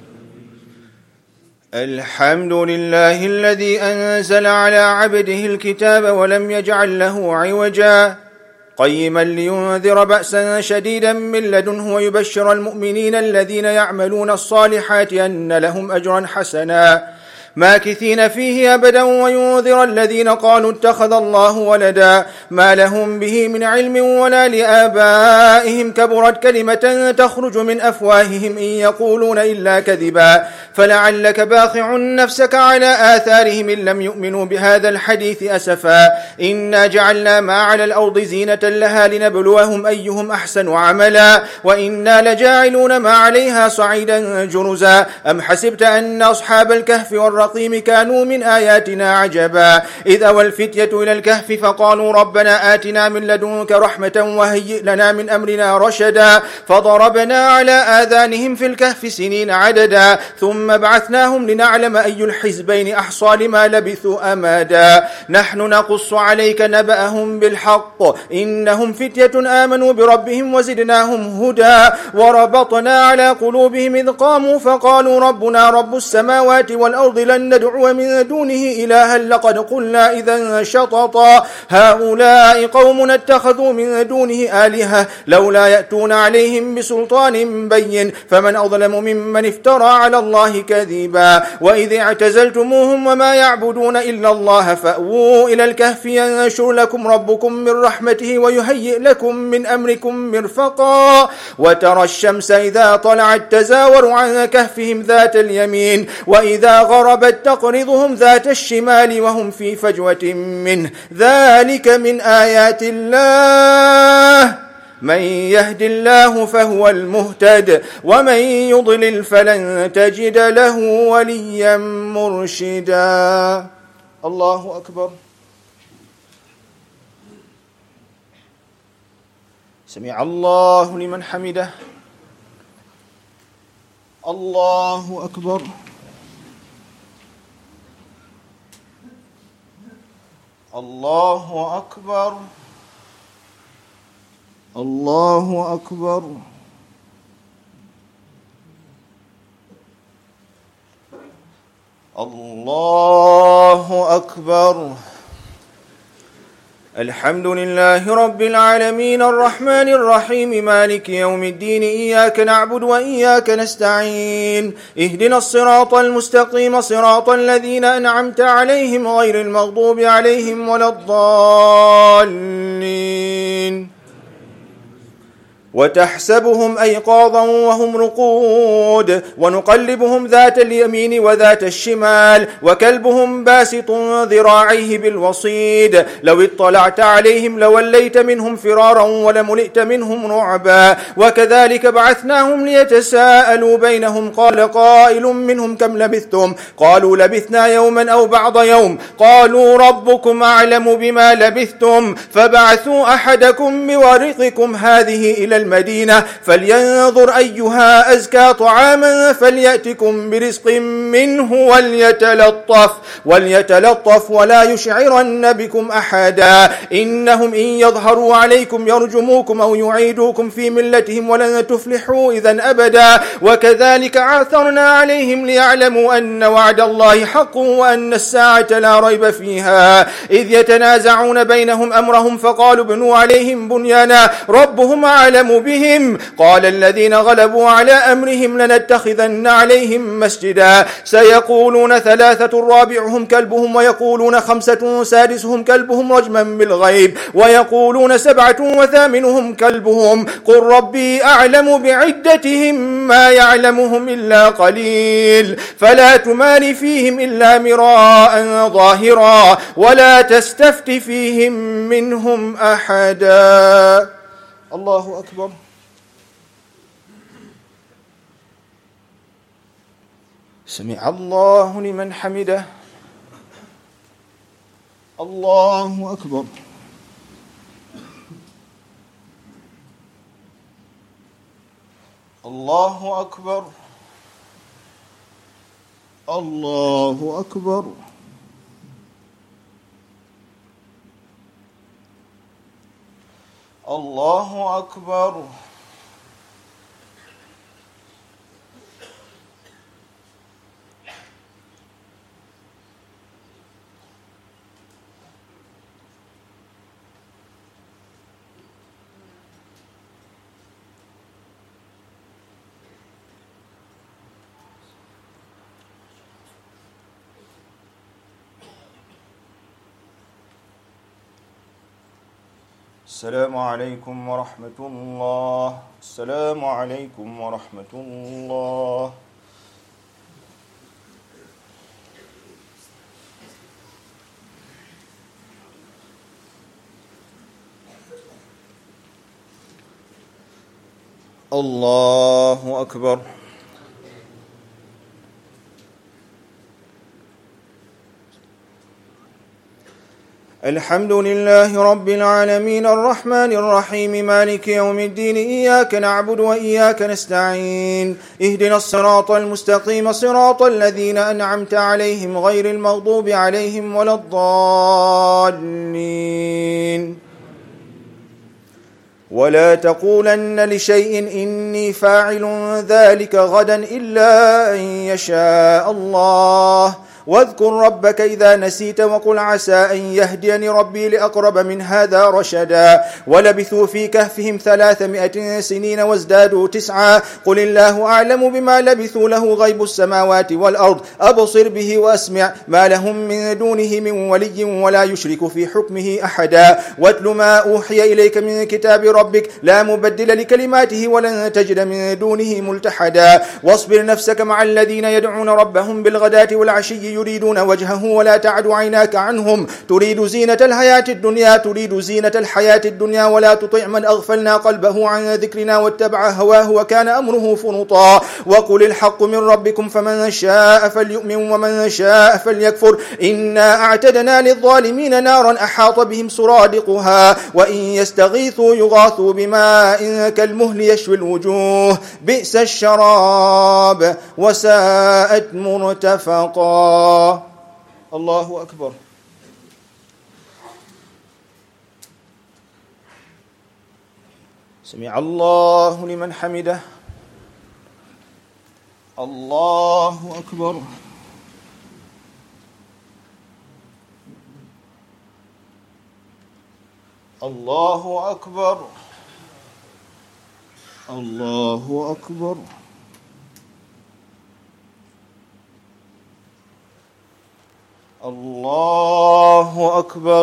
الحمد لله الذي أنزل على عبده الكتاب ولم يجعل له عوجا قيما لينذر بأسا شديدا من لدنه ويبشر المؤمنين الذين يعملون الصالحات أن لهم أجرا حسنا ماكثين فيه أبدا وينذر الذين قالوا اتخذ الله ولدا ما لهم به من علم ولا لآبائهم كبرت كلمة تخرج من أفواههم إن يقولون إلا كذبا فلعلك باخع نفسك على آثارهم إن لم يؤمنوا بهذا الحديث أسفا إنا جعلنا ما على الأرض زينة لها لنبلوهم أيهم أحسن عملا وإنا لجاعلون ما عليها صعيدا جرزا أم حسبت أن أصحاب الكهف والرقيم كانوا من آياتنا عجبا إذ أوى الفتية إلى الكهف فقالوا ربنا آتنا من لدنك رحمة وهيئ لنا من أمرنا رشدا فضربنا على آذانهم في الكهف سنين عددا ثم بعثناهم لنعلم أي الحزبين أحصى لما لبثوا أمادا نحن نقص عليك نبأهم بالحق إنهم فتية آمنوا بربهم وزدناهم هدى وربطنا على قلوبهم إذ قاموا فقالوا ربنا رب السماوات والأرض لن ندعو من دونه إلها لقد قلنا إذا شططا هؤلاء قوم اتخذوا من دونه آلهة لولا يأتون عليهم بسلطان بين فمن أظلم ممن افترى على الله كذبا وإذ اعتزلتموهم وما يعبدون إلا الله فأووا إلى الكهف ينشر لكم ربكم من رحمته ويهيئ لكم من أمركم مرفقا وترى الشمس إذا طلعت تزاور عن كهفهم ذات اليمين وإذا غربت تقرضهم ذات الشمال وهم في فجوة منه ذلك من آيات الله من يهد الله فهو المهتد ومن يضلل فلن تجد له وليا مرشدا. الله أكبر. سمع الله لمن حمده. الله أكبر. الله أكبر. الله أكبر. الله أكبر. الحمد لله رب العالمين الرحمن الرحيم مالك يوم الدين إياك نعبد وإياك نستعين اهدنا الصراط المستقيم صراط الذين أنعمت عليهم غير المغضوب عليهم ولا الضالين. وتحسبهم أيقاظا وهم رقود ونقلبهم ذات اليمين وذات الشمال وكلبهم باسط ذراعيه بالوصيد لو اطلعت عليهم لوليت منهم فرارا ولملئت منهم رعبا. وكذلك بعثناهم ليتساءلوا بينهم قال قائل منهم كم لبثتم قالوا لبثنا يوما أو بعض يوم قالوا ربكم أعلم بما لبثتم فبعثوا أحدكم بورقكم هذه إلى المدينة فلينظر أيها أزكى طعاما فليأتكم برزق منه وليتلطف وليتلطف ولا يشعرن بكم أحدا إنهم إن يظهروا عليكم يرجموكم أو يعيدوكم في ملتهم ولن تفلحوا إذا أبدا. وكذلك عثرنا عليهم ليعلموا أن وعد الله حق وأن الساعة لا ريب فيها إذ يتنازعون بينهم أمرهم فقالوا ابنوا عليهم بنيانا ربهم أعلم بهم قال الذين غلبوا على أمرهم لنتخذن عليهم مسجدا سيقولون ثلاثة رابعهم كلبهم ويقولون خمسة سادسهم كلبهم رجما بالغيب ويقولون سبعة وثامنهم كلبهم قل ربي أعلم بعدتهم ما يعلمهم إلا قليل فلا تمار فيهم إلا مراء ظاهرا ولا تستفت فيهم منهم أحدا. الله أكبر. سمع الله لمن حمده. الله أكبر. الله أكبر. الله أكبر. الله أكبر. السلام عليكم ورحمة الله. السلام عليكم ورحمة الله. الله أكبر. الحمد لله رب العالمين الرحمن الرحيم مالك يوم الدين إياك نعبد وإياك نستعين اهدنا الصراط المستقيم صراط الذين أنعمت عليهم غير المغضوب عليهم ولا الضالين. ولا تقولن لشيء إني فاعل ذلك غدا إلا أن يشاء الله واذكر ربك إذا نسيت وقل عسى أن يهديني ربي لأقرب من هذا رشدا. ولبثوا في كهفهم ثلاثمائة سنين وازدادوا تسعا قل الله أعلم بما لبثوا له غيب السماوات والأرض أبصر به وأسمع ما لهم من دونه من ولي ولا يشرك في حكمه أحدا. واتل ما أوحي إليك من كتاب ربك لا مبدل لكلماته ولن تجد من دونه ملتحدا. واصبر نفسك مع الذين يدعون ربهم بالغداة والعشي يريدون وجهه ولا تعد عيناك عنهم تريد زينة الحياة الدنيا تريد زينة الحياة الدنيا ولا تطع من أغفلنا قلبه عن ذكرنا واتبع هواه وكان أمره فرطا وقل الحق من ربكم فمن شاء فليؤمن ومن شاء فليكفر إنا أعتدنا للظالمين نارا أحاط بهم سرادقها وإن يستغيثوا يغاثوا بماء كالمهل يشوي الوجوه بئس الشراب وساءت مرتفقا. الله أكبر. سمع الله لمن حمده. الله أكبر. الله أكبر. الله أكبر. الله أكبر.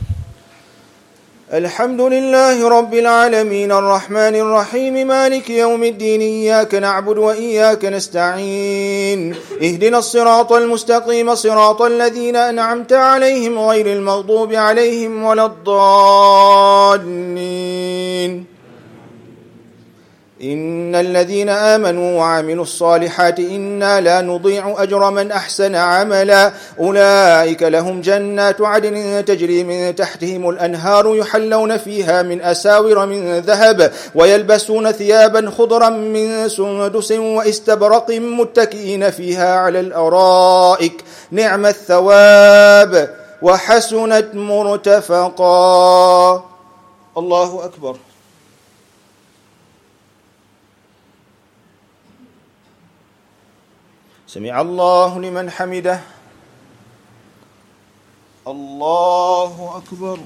الحمد لله رب العالمين الرحمن الرحيم مالك يوم الدين إياك نعبد وإياك نستعين اهدنا الصراط المستقيم صراط الذين أنعمت عليهم غير المغضوب عليهم ولا الضالين. إن الذين آمنوا وعملوا الصالحات إنا لا نضيع أجر من أحسن عملا أولئك لهم جنات عدن تجري من تحتهم الأنهار يحلون فيها من أساور من ذهب ويلبسون ثيابا خضرا من سندس واستبرق متكئين فيها على الأرائك نعم الثواب وحسنت مرتفقا. الله أكبر. سمع الله لمن حمده. الله أكبر.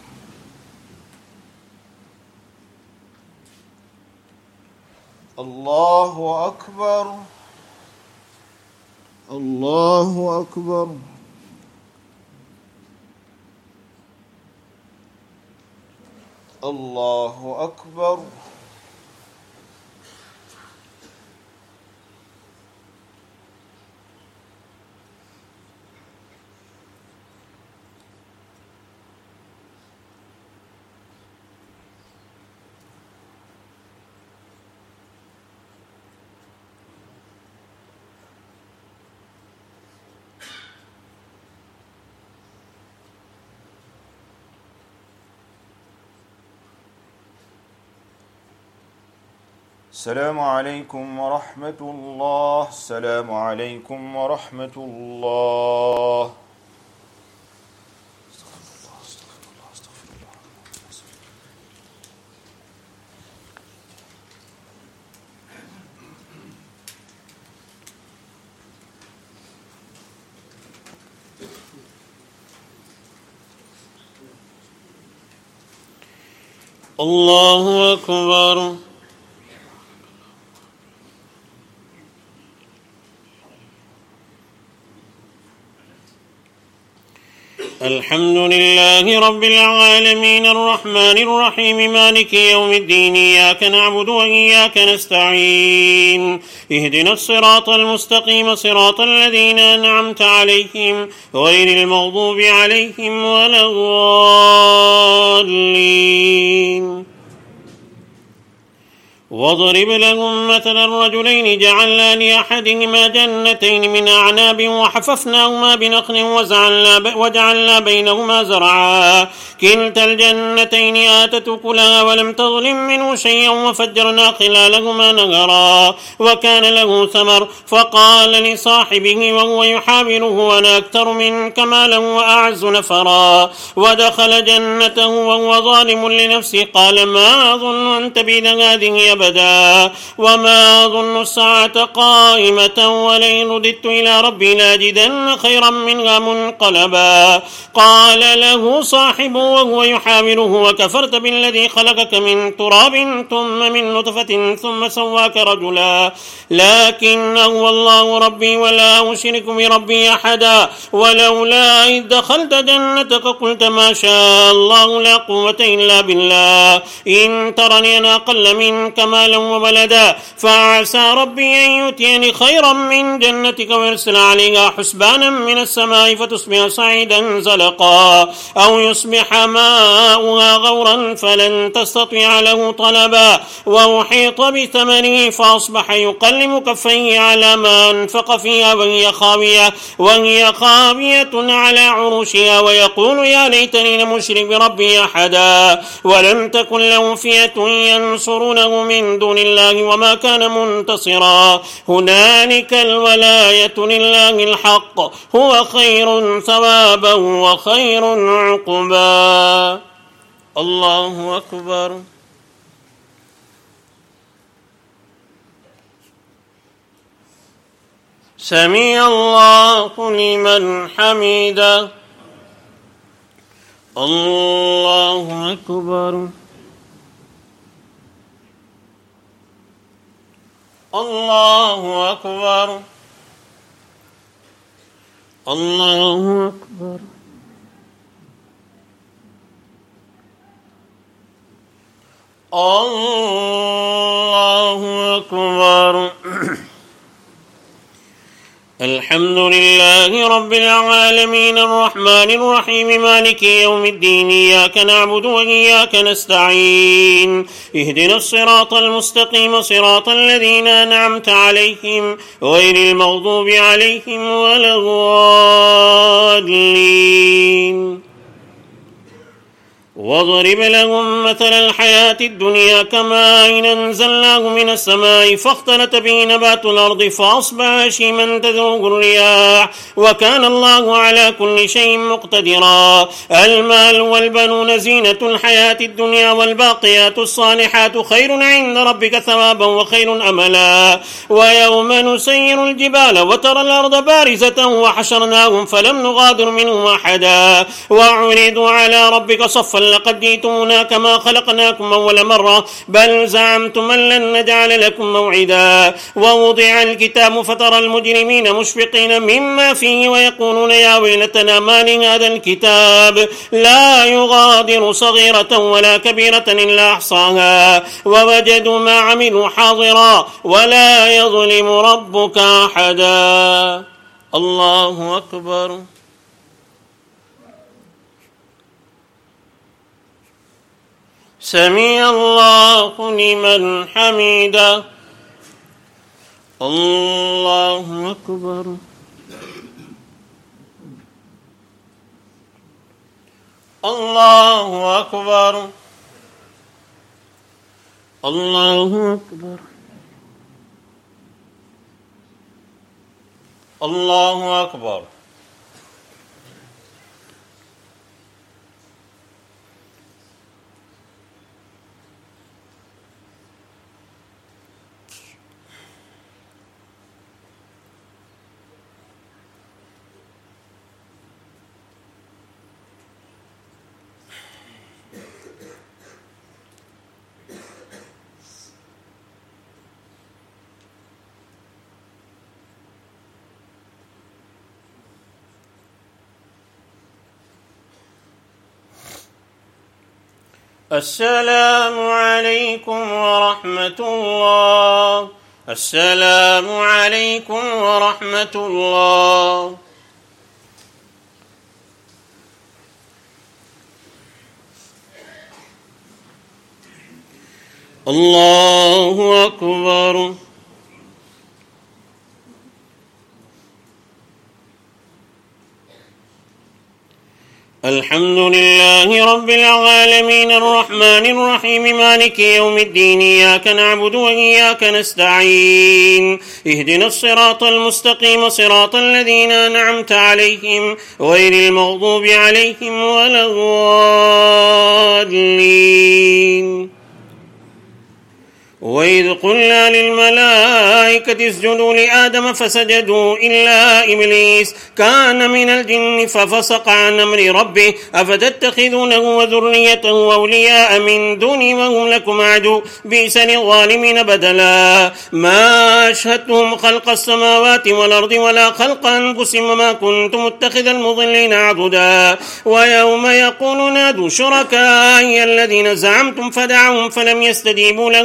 الله أكبر. الله أكبر. الله أكبر. السلام عليكم ورحمة الله. السلام عليكم ورحمة الله. الله أكبر. الحمد لله رب العالمين الرحمن الرحيم مالك يوم الدين إياك نعبد وإياك نستعين اهدنا الصراط المستقيم صراط الذين أنعمت عليهم غير المغضوب عليهم ولا الضالين. واضرب لهم مثلا الرجلين جعلنا لأحدهما جنتين من أعناب وحففناهما بنخل وجعلنا, وجعلنا بينهما زرعا كلتا الجنتين آتت أكلها ولم تظلم منه شيئا وفجرنا خلالهما نهرا وكان له ثمر فقال لصاحبه وهو يحاوره أنا أكثر منك مالا وأعز نفرا ودخل جنته وهو ظالم لنفسه قال ما أظن أن تبيد هذه أبدا وما أظن الساعة قائمة ولئن رددت إلى ربي لاجدن خيرا منها منقلبا. قال له صاحبه وهو يحاوره وكفرت بالذي خلقك من تراب ثم من نطفة ثم سواك رجلا لكن هو الله ربي ولا أشرك بربي أحدا ولولا إذ دخلت جنتك قلت ما شاء الله لا قوة إلا بالله إن ترني أنا أقل منك مالا وولدا فعسى ربي أن يؤتيني خيرا من جنتك ويرسل عليها حسبانا من السماء فتصبح صعيدا زلقا أو يصبح ماؤها غورا فلن تستطيع له طلبا وأحيط بثمنه فأصبح يقلب كفيه على ما أنفق فيها وهي خاوية وهي خاوية على عروشها ويقول يا ليتني لم أشرك بربي أحدا ولم تكن له فئة ينصرونه من دون الله وما كان منتصرا هنالك الولاية لله الحق هو خير ثوابا وخير عقبا. الله أكبر. سمع الله لمن حمده. الله أكبر. الله أكبر. الله أكبر. الله أكبر. الحمد لله رب العالمين الرحمن الرحيم مالك يوم الدين إياك نعبد وإياك نستعين اهدنا الصراط المستقيم صراط الذين أنعمت عليهم غير المغضوب عليهم ولا الضالين. واضرب لهم مثل الحياة الدنيا كماء أنزلناه من السماء فاختلط به نبات الأرض فأصبح هشيما تذروه الرياح وكان الله على كل شيء مقتدرا. المال والبنون زينة الحياة الدنيا والباقيات الصالحات خير عند ربك ثوابا وخير أملا. ويوم نسير الجبال وترى الأرض بارزة وحشرناهم فلم نغادر منهم أحدا وعرضوا على ربك صفا لقد جئتمونا كما خلقناكم أول مرة بل زعمتم أن لن نجعل لكم موعدا. ووضع الكتاب فترى المجرمين مشفقين مما فيه ويقولون يا ويلتنا ما لهذا الكتاب لا يغادر صغيرة ولا كبيرة إلا أحصاها ووجدوا ما عملوا حاضرا ولا يظلم ربك أحدا. الله أكبر. سمع الله لمن حمده. الله أكبر. الله أكبر. الله أكبر. الله أكبر. السلام عليكم ورحمة الله. السلام عليكم ورحمة الله. الله أكبر. الحمد لله رب العالمين الرحمن الرحيم مالك يوم الدين إياك نعبد وإياك نستعين اهدنا الصراط المستقيم صراط الذين أنعمت عليهم غير المغضوب عليهم ولا الضالين. وإذ قلنا للملائكة اسجدوا لآدم فسجدوا إلا إبليس كان من الجن ففسق عن أمر ربه أفتتخذونه وذريته أولياء من دوني وهم لكم عدو بئس للظالمين بدلا. ما أشهدتهم خلق السماوات والأرض ولا خلق أنفسهم وما كنت متخذ المضلين عضدا. ويوم يقول نادوا شركائي الذين زعمتم فدعوهم فلم يستجيبوا لهم وجعلوا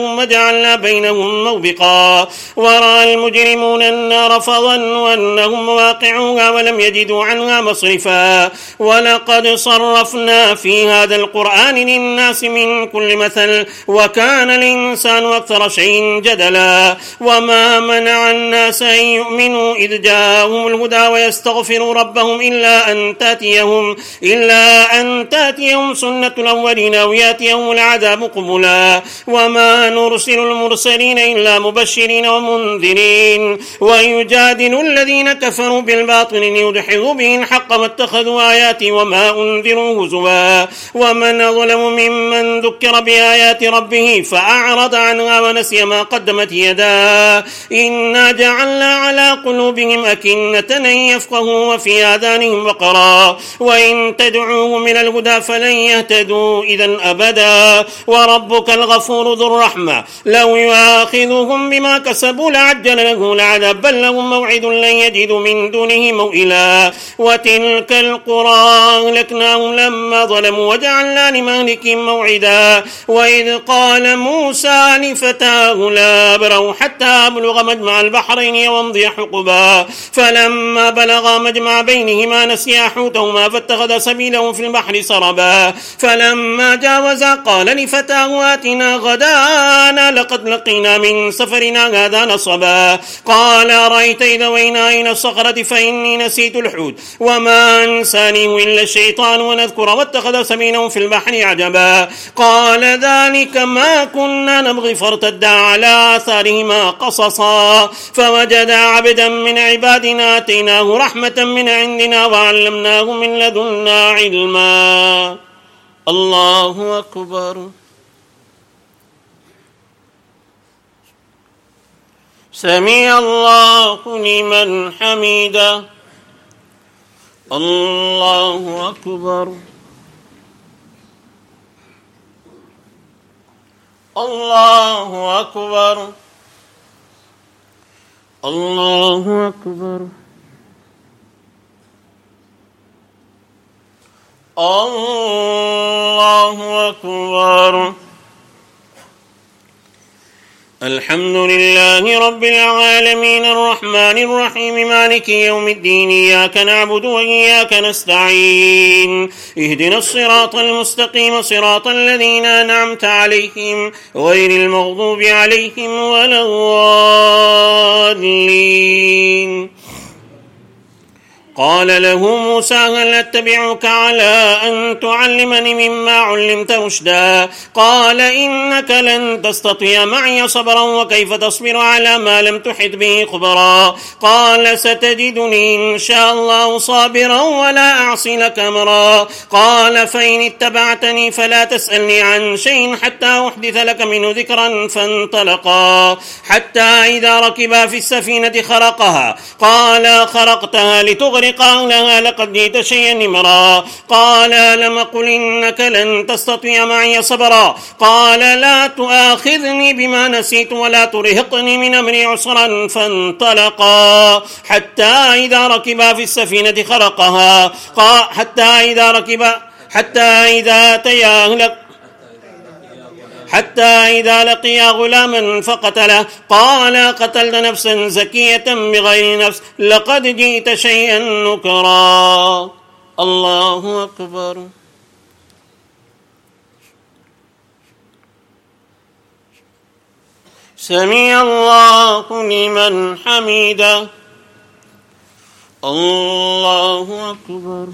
وجعلنا بينهم موبقا ورأى المجرمون النار فظنوا أنهم مواقعوها ولم يجدوا عنها مصرفا ولقد صرفنا في هذا القرآن للناس من كل مثل وكان الإنسان أكثر شيء جدلا وما منع الناس أن يؤمنوا إذ جاءهم الهدى ويستغفروا ربهم إلا أن تأتيهم إلا أن تأتيهم سنة الأولين أو يأتيهم العذاب قبلا وما نرسل المرسلين إلا مبشرين ومنذرين ويجادل الذين كفروا بالباطل ليدحضوا به الحق ما اتخذوا آياتي وما أنذروا هزوا ومن أظلم ممن ذكر بآيات ربه فأعرض عنها ونسي ما قدمت يداه إنا جعلنا على قلوبهم أكنة أن يفقهوا وفي آذانهم وقرا وإن تدعوهم من الهدى فلن يهتدوا إذا أبدا وربك الغفور ذو الرحمة لو يؤاخذهم بما كسبوا لعجل له العذاب بل لهم موعد لن يجدوا من دونه موئلا وتلك القرى أهلكناهم لما ظلموا وجعلنا لمهلكهم موعدا وإذ قال موسى لفتاه لا أبرح حتى أبلغ مجمع البحرين وامضي حقبا فلما بلغا مجمع بينهما نسيا حوتهما فاتخذ سبيله في البحر سربا فلما جاوزا قال لفتاه آتنا غدانا لقد لقينا من سفرنا هذا نصبا قال أرأيت إذا وينا إلى الصخرة فإني نسيت الحوت وما أنسانيه إلا الشيطان ونذكر واتخذ سبيله في البحر عجبا قال ذلك ما كنا نبغي فارتدا على آثارهما قصصا فوجدا عبدا من عبادنا آتيناه رحمة من عندنا وعلمناه من لدنا علما الله أكبر سمع الله لمن حمده الله أكبر الله أكبر الله أكبر الله أكبر الحمد لله رب العالمين الرحمن الرحيم مالك يوم الدين إياك نعبد وإياك نستعين اهدنا الصراط المستقيم صراط الذين أنعمت عليهم غير المغضوب عليهم ولا الضالين قال له موسى هل أتبعك على أن تعلمني مما علمت رشدا قال إنك لن تستطيع معي صبرا وكيف تصبر على ما لم تحط به خبرا قال ستجدني إن شاء الله صابرا ولا أعصي لك أمرا قال فإن اتبعتني فلا تسألني عن شيء حتى أحدث لك منه ذكرا فانطلقا حتى إذا ركبا في السفينة خرقها قال خرقتها لتغرق أهلها لقد جئت شيئا نمرا قال لم قل إنك لن تستطيع معي صبرا قال لا تؤاخذني بما نسيت ولا ترهقني من أمري عسرا فانطلقا حتى إذا ركبا في السفينة خرقها حتى إذا ركبا حتى إذا أتيا أهلك حتى إذا لقيا غلاما فقتله قال قتلت نفسا زكية بغير نفس لقد جئت شيئا نكرا الله أكبر سمع الله لمن حمده الله أكبر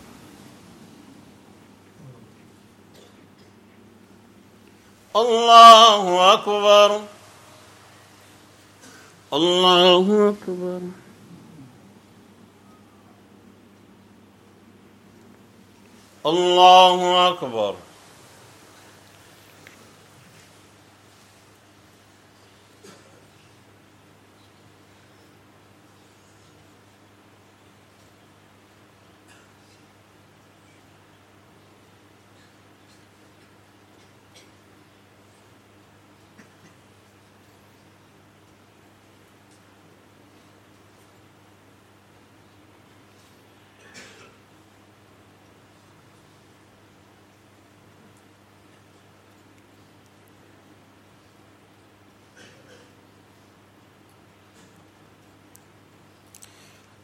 الله أكبر الله أكبر الله أكبر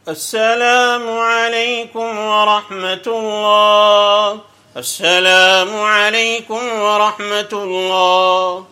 السلام عليكم ورحمة الله. السلام عليكم ورحمة الله.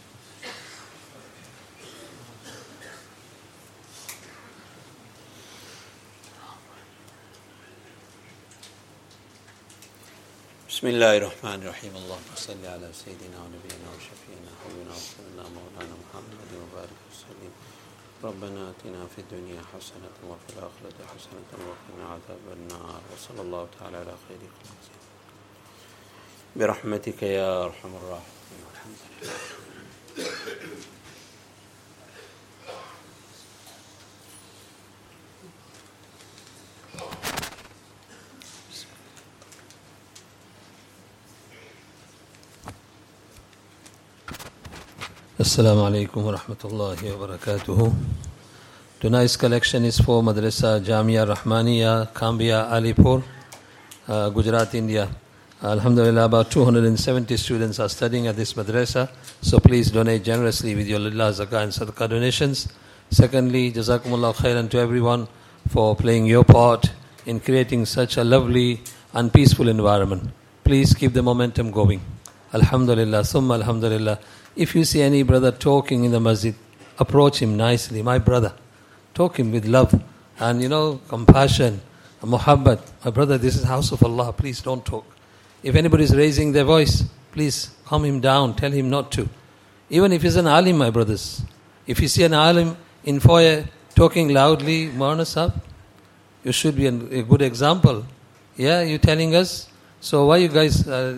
بسم الله الرحمن الرحيم. اللهم صل على سيدنا ونبينا وشفينا حبيبنا وسيدنا مولانا محمد وبارك وسلم. ربنا آتنا في الدنيا حسنة وفي الآخرة حسنة وقنا عذاب النار. وصلى الله تعالى على خير خلقه برحمتك يا أرحم الراحمين. والحمد لله. Assalamu alaikum wa rahmatullahi wa barakatuhu. Tonight's collection is for Madrasa Jamia Rahmaniya, Kambia, Alipur, uh, Gujarat, India. Alhamdulillah, about two hundred seventy students are studying at this madrasa. So please donate generously with your lillah, zakah and sadaqah donations. Secondly, Jazakumullah khairan to everyone for playing your part in creating such a lovely and peaceful environment. Please keep the momentum going. Alhamdulillah, summa alhamdulillah. If you see any brother talking in the masjid, approach him nicely. My brother, talk him with love and, you know, compassion, muhabbat. My brother, this is house of Allah. Please don't talk. If anybody is raising their voice, please calm him down. Tell him not to. Even if he's an alim, my brothers. If you see an alim in foyer talking loudly, Maulana Sahab, you should be a good example. Yeah, you telling us? So why you guys, uh,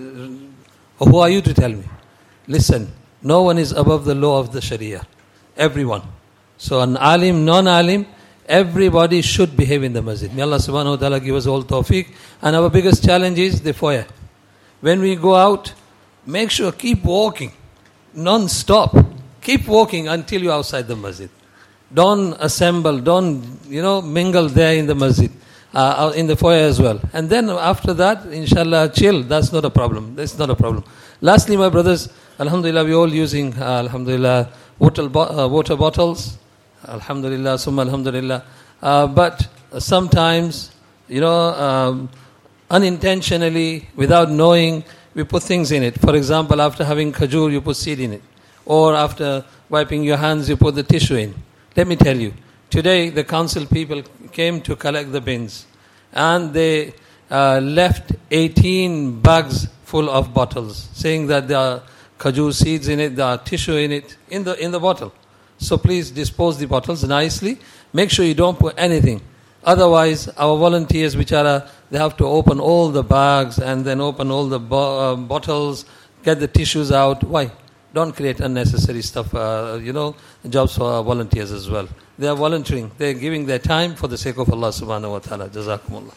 who are you to tell me? Listen. No one is above the law of the Sharia. Everyone. So an alim, non-alim, everybody should behave in the masjid. May Allah subhanahu wa ta'ala give us all tawfiq. And our biggest challenge is the foyer. When we go out, make sure keep walking. Non-stop. Keep walking until you're outside the masjid. Don't assemble, don't, you know, mingle there in the masjid. Uh, in the foyer as well. And then after that, inshallah, chill. That's not a problem. That's not a problem. Lastly, my brothers, alhamdulillah, we're all using, uh, alhamdulillah, water, bo- uh, water bottles. Alhamdulillah, summa alhamdulillah. Uh, but sometimes, you know, um, unintentionally, without knowing, we put things in it. For example, after having khajur, you put seed in it. Or after wiping your hands, you put the tissue in. Let me tell you, today the council people came to collect the bins. And they uh, left eighteen bags full of bottles, saying that there are khajur seeds in it, there are tissue in it, in the in the bottle. So please dispose the bottles nicely. Make sure you don't put anything. Otherwise, our volunteers, which are, uh, they have to open all the bags and then open all the bo- uh, bottles, get the tissues out. Why? Don't create unnecessary stuff, uh, you know, jobs for our volunteers as well. They are volunteering. They are giving their time for the sake of Allah subhanahu wa ta'ala. Jazakumullah.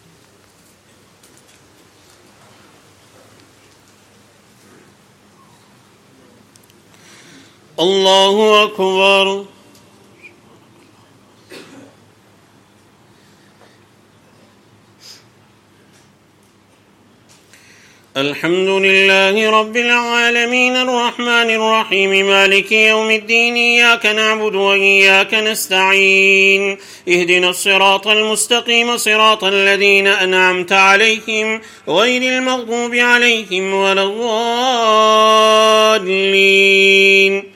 Allahu Akbar. الحمد لله رب العالمين الرحمن الرحيم مالك يوم الدين إياك نعبد وإياك نستعين اهدنا الصراط المستقيم صراط الذين أنعمت عليهم غير المغضوب عليهم ولا الضالين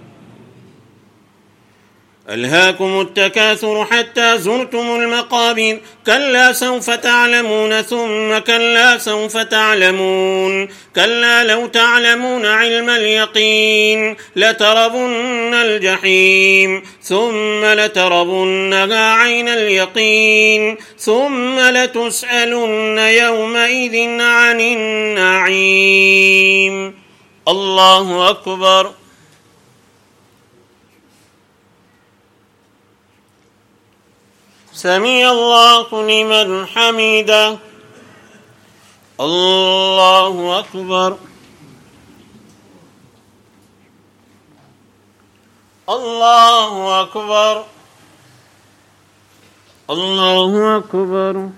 ألهاكم التكاثر حتى زرتم المقابر كلا سوف تعلمون ثم كلا سوف تعلمون كلا لو تعلمون علم اليقين لترون الجحيم ثم لترونها عين اليقين ثم لتسألن يومئذ عن النعيم. الله أكبر. سمع الله لمن حمده. الله أكبر. الله أكبر. الله أكبر.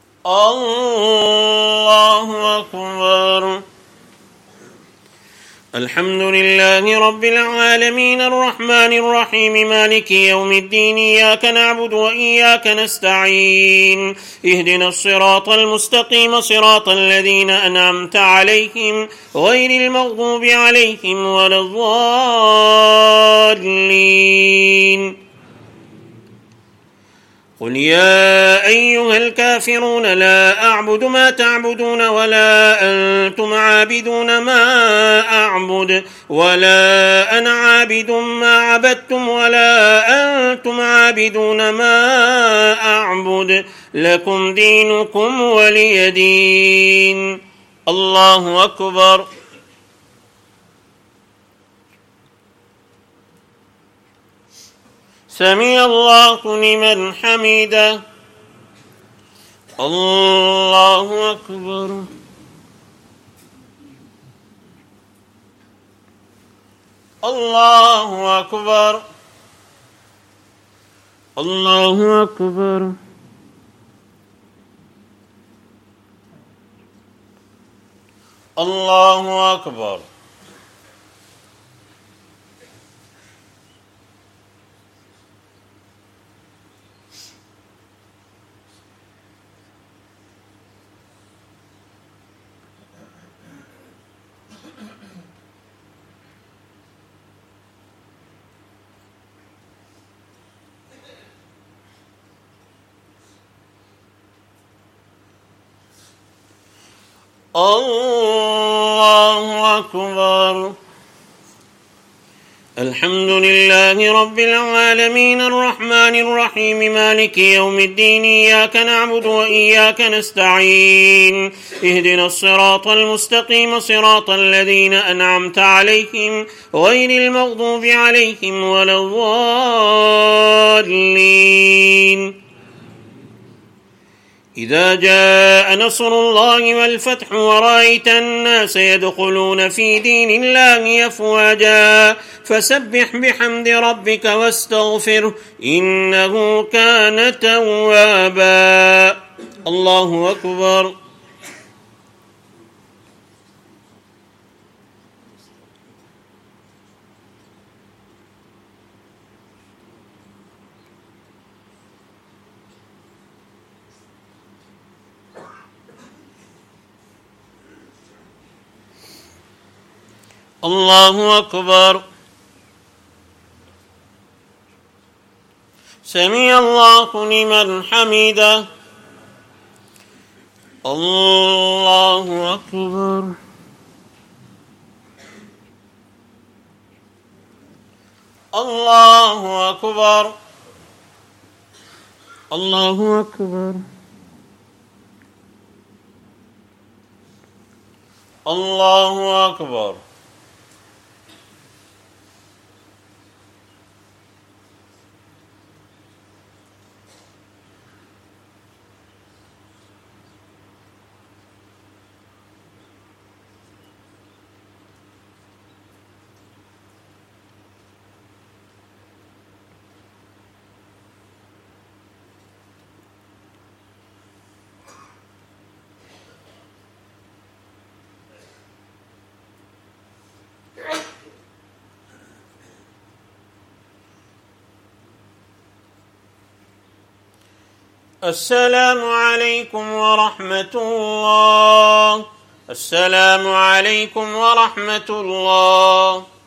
الله أكبر. الحمد لله رب العالمين الرحمن الرحيم مالك يوم الدين إياك نعبد وإياك نستعين اهدنا الصراط المستقيم صراط الذين أنعمت عليهم غير المغضوب عليهم ولا الضالين قل يا أيها الكافرون لا أعبد ما تعبدون ولا أنتم عابدون ما أعبد ولا أنا عابد ما عبدتم ولا أنتم عابدون ما أعبد لكم دينكم ولي دين. الله أكبر. سمع الله لمن حمده. الله أكبر. الله أكبر. الله أكبر. الله أكبر. الله أكبر. الحمد لله رب العالمين الرحمن الرحيم مالك يوم الدين إياك نعبد وإياك نستعين اهدنا الصراط المستقيم صراط الذين أنعمت عليهم غير المغضوب عليهم ولا الضالين. إذا جاء نصر الله والفتح ورأيت الناس يدخلون في دين الله أفواجا فسبح بحمد ربك واستغفره إنه كان توابا. الله أكبر. الله أكبر. سمع الله لمن حمده. الله أكبر. الله أكبر. الله أكبر. الله أكبر. السلام عليكم ورحمة الله. السلام عليكم ورحمة الله.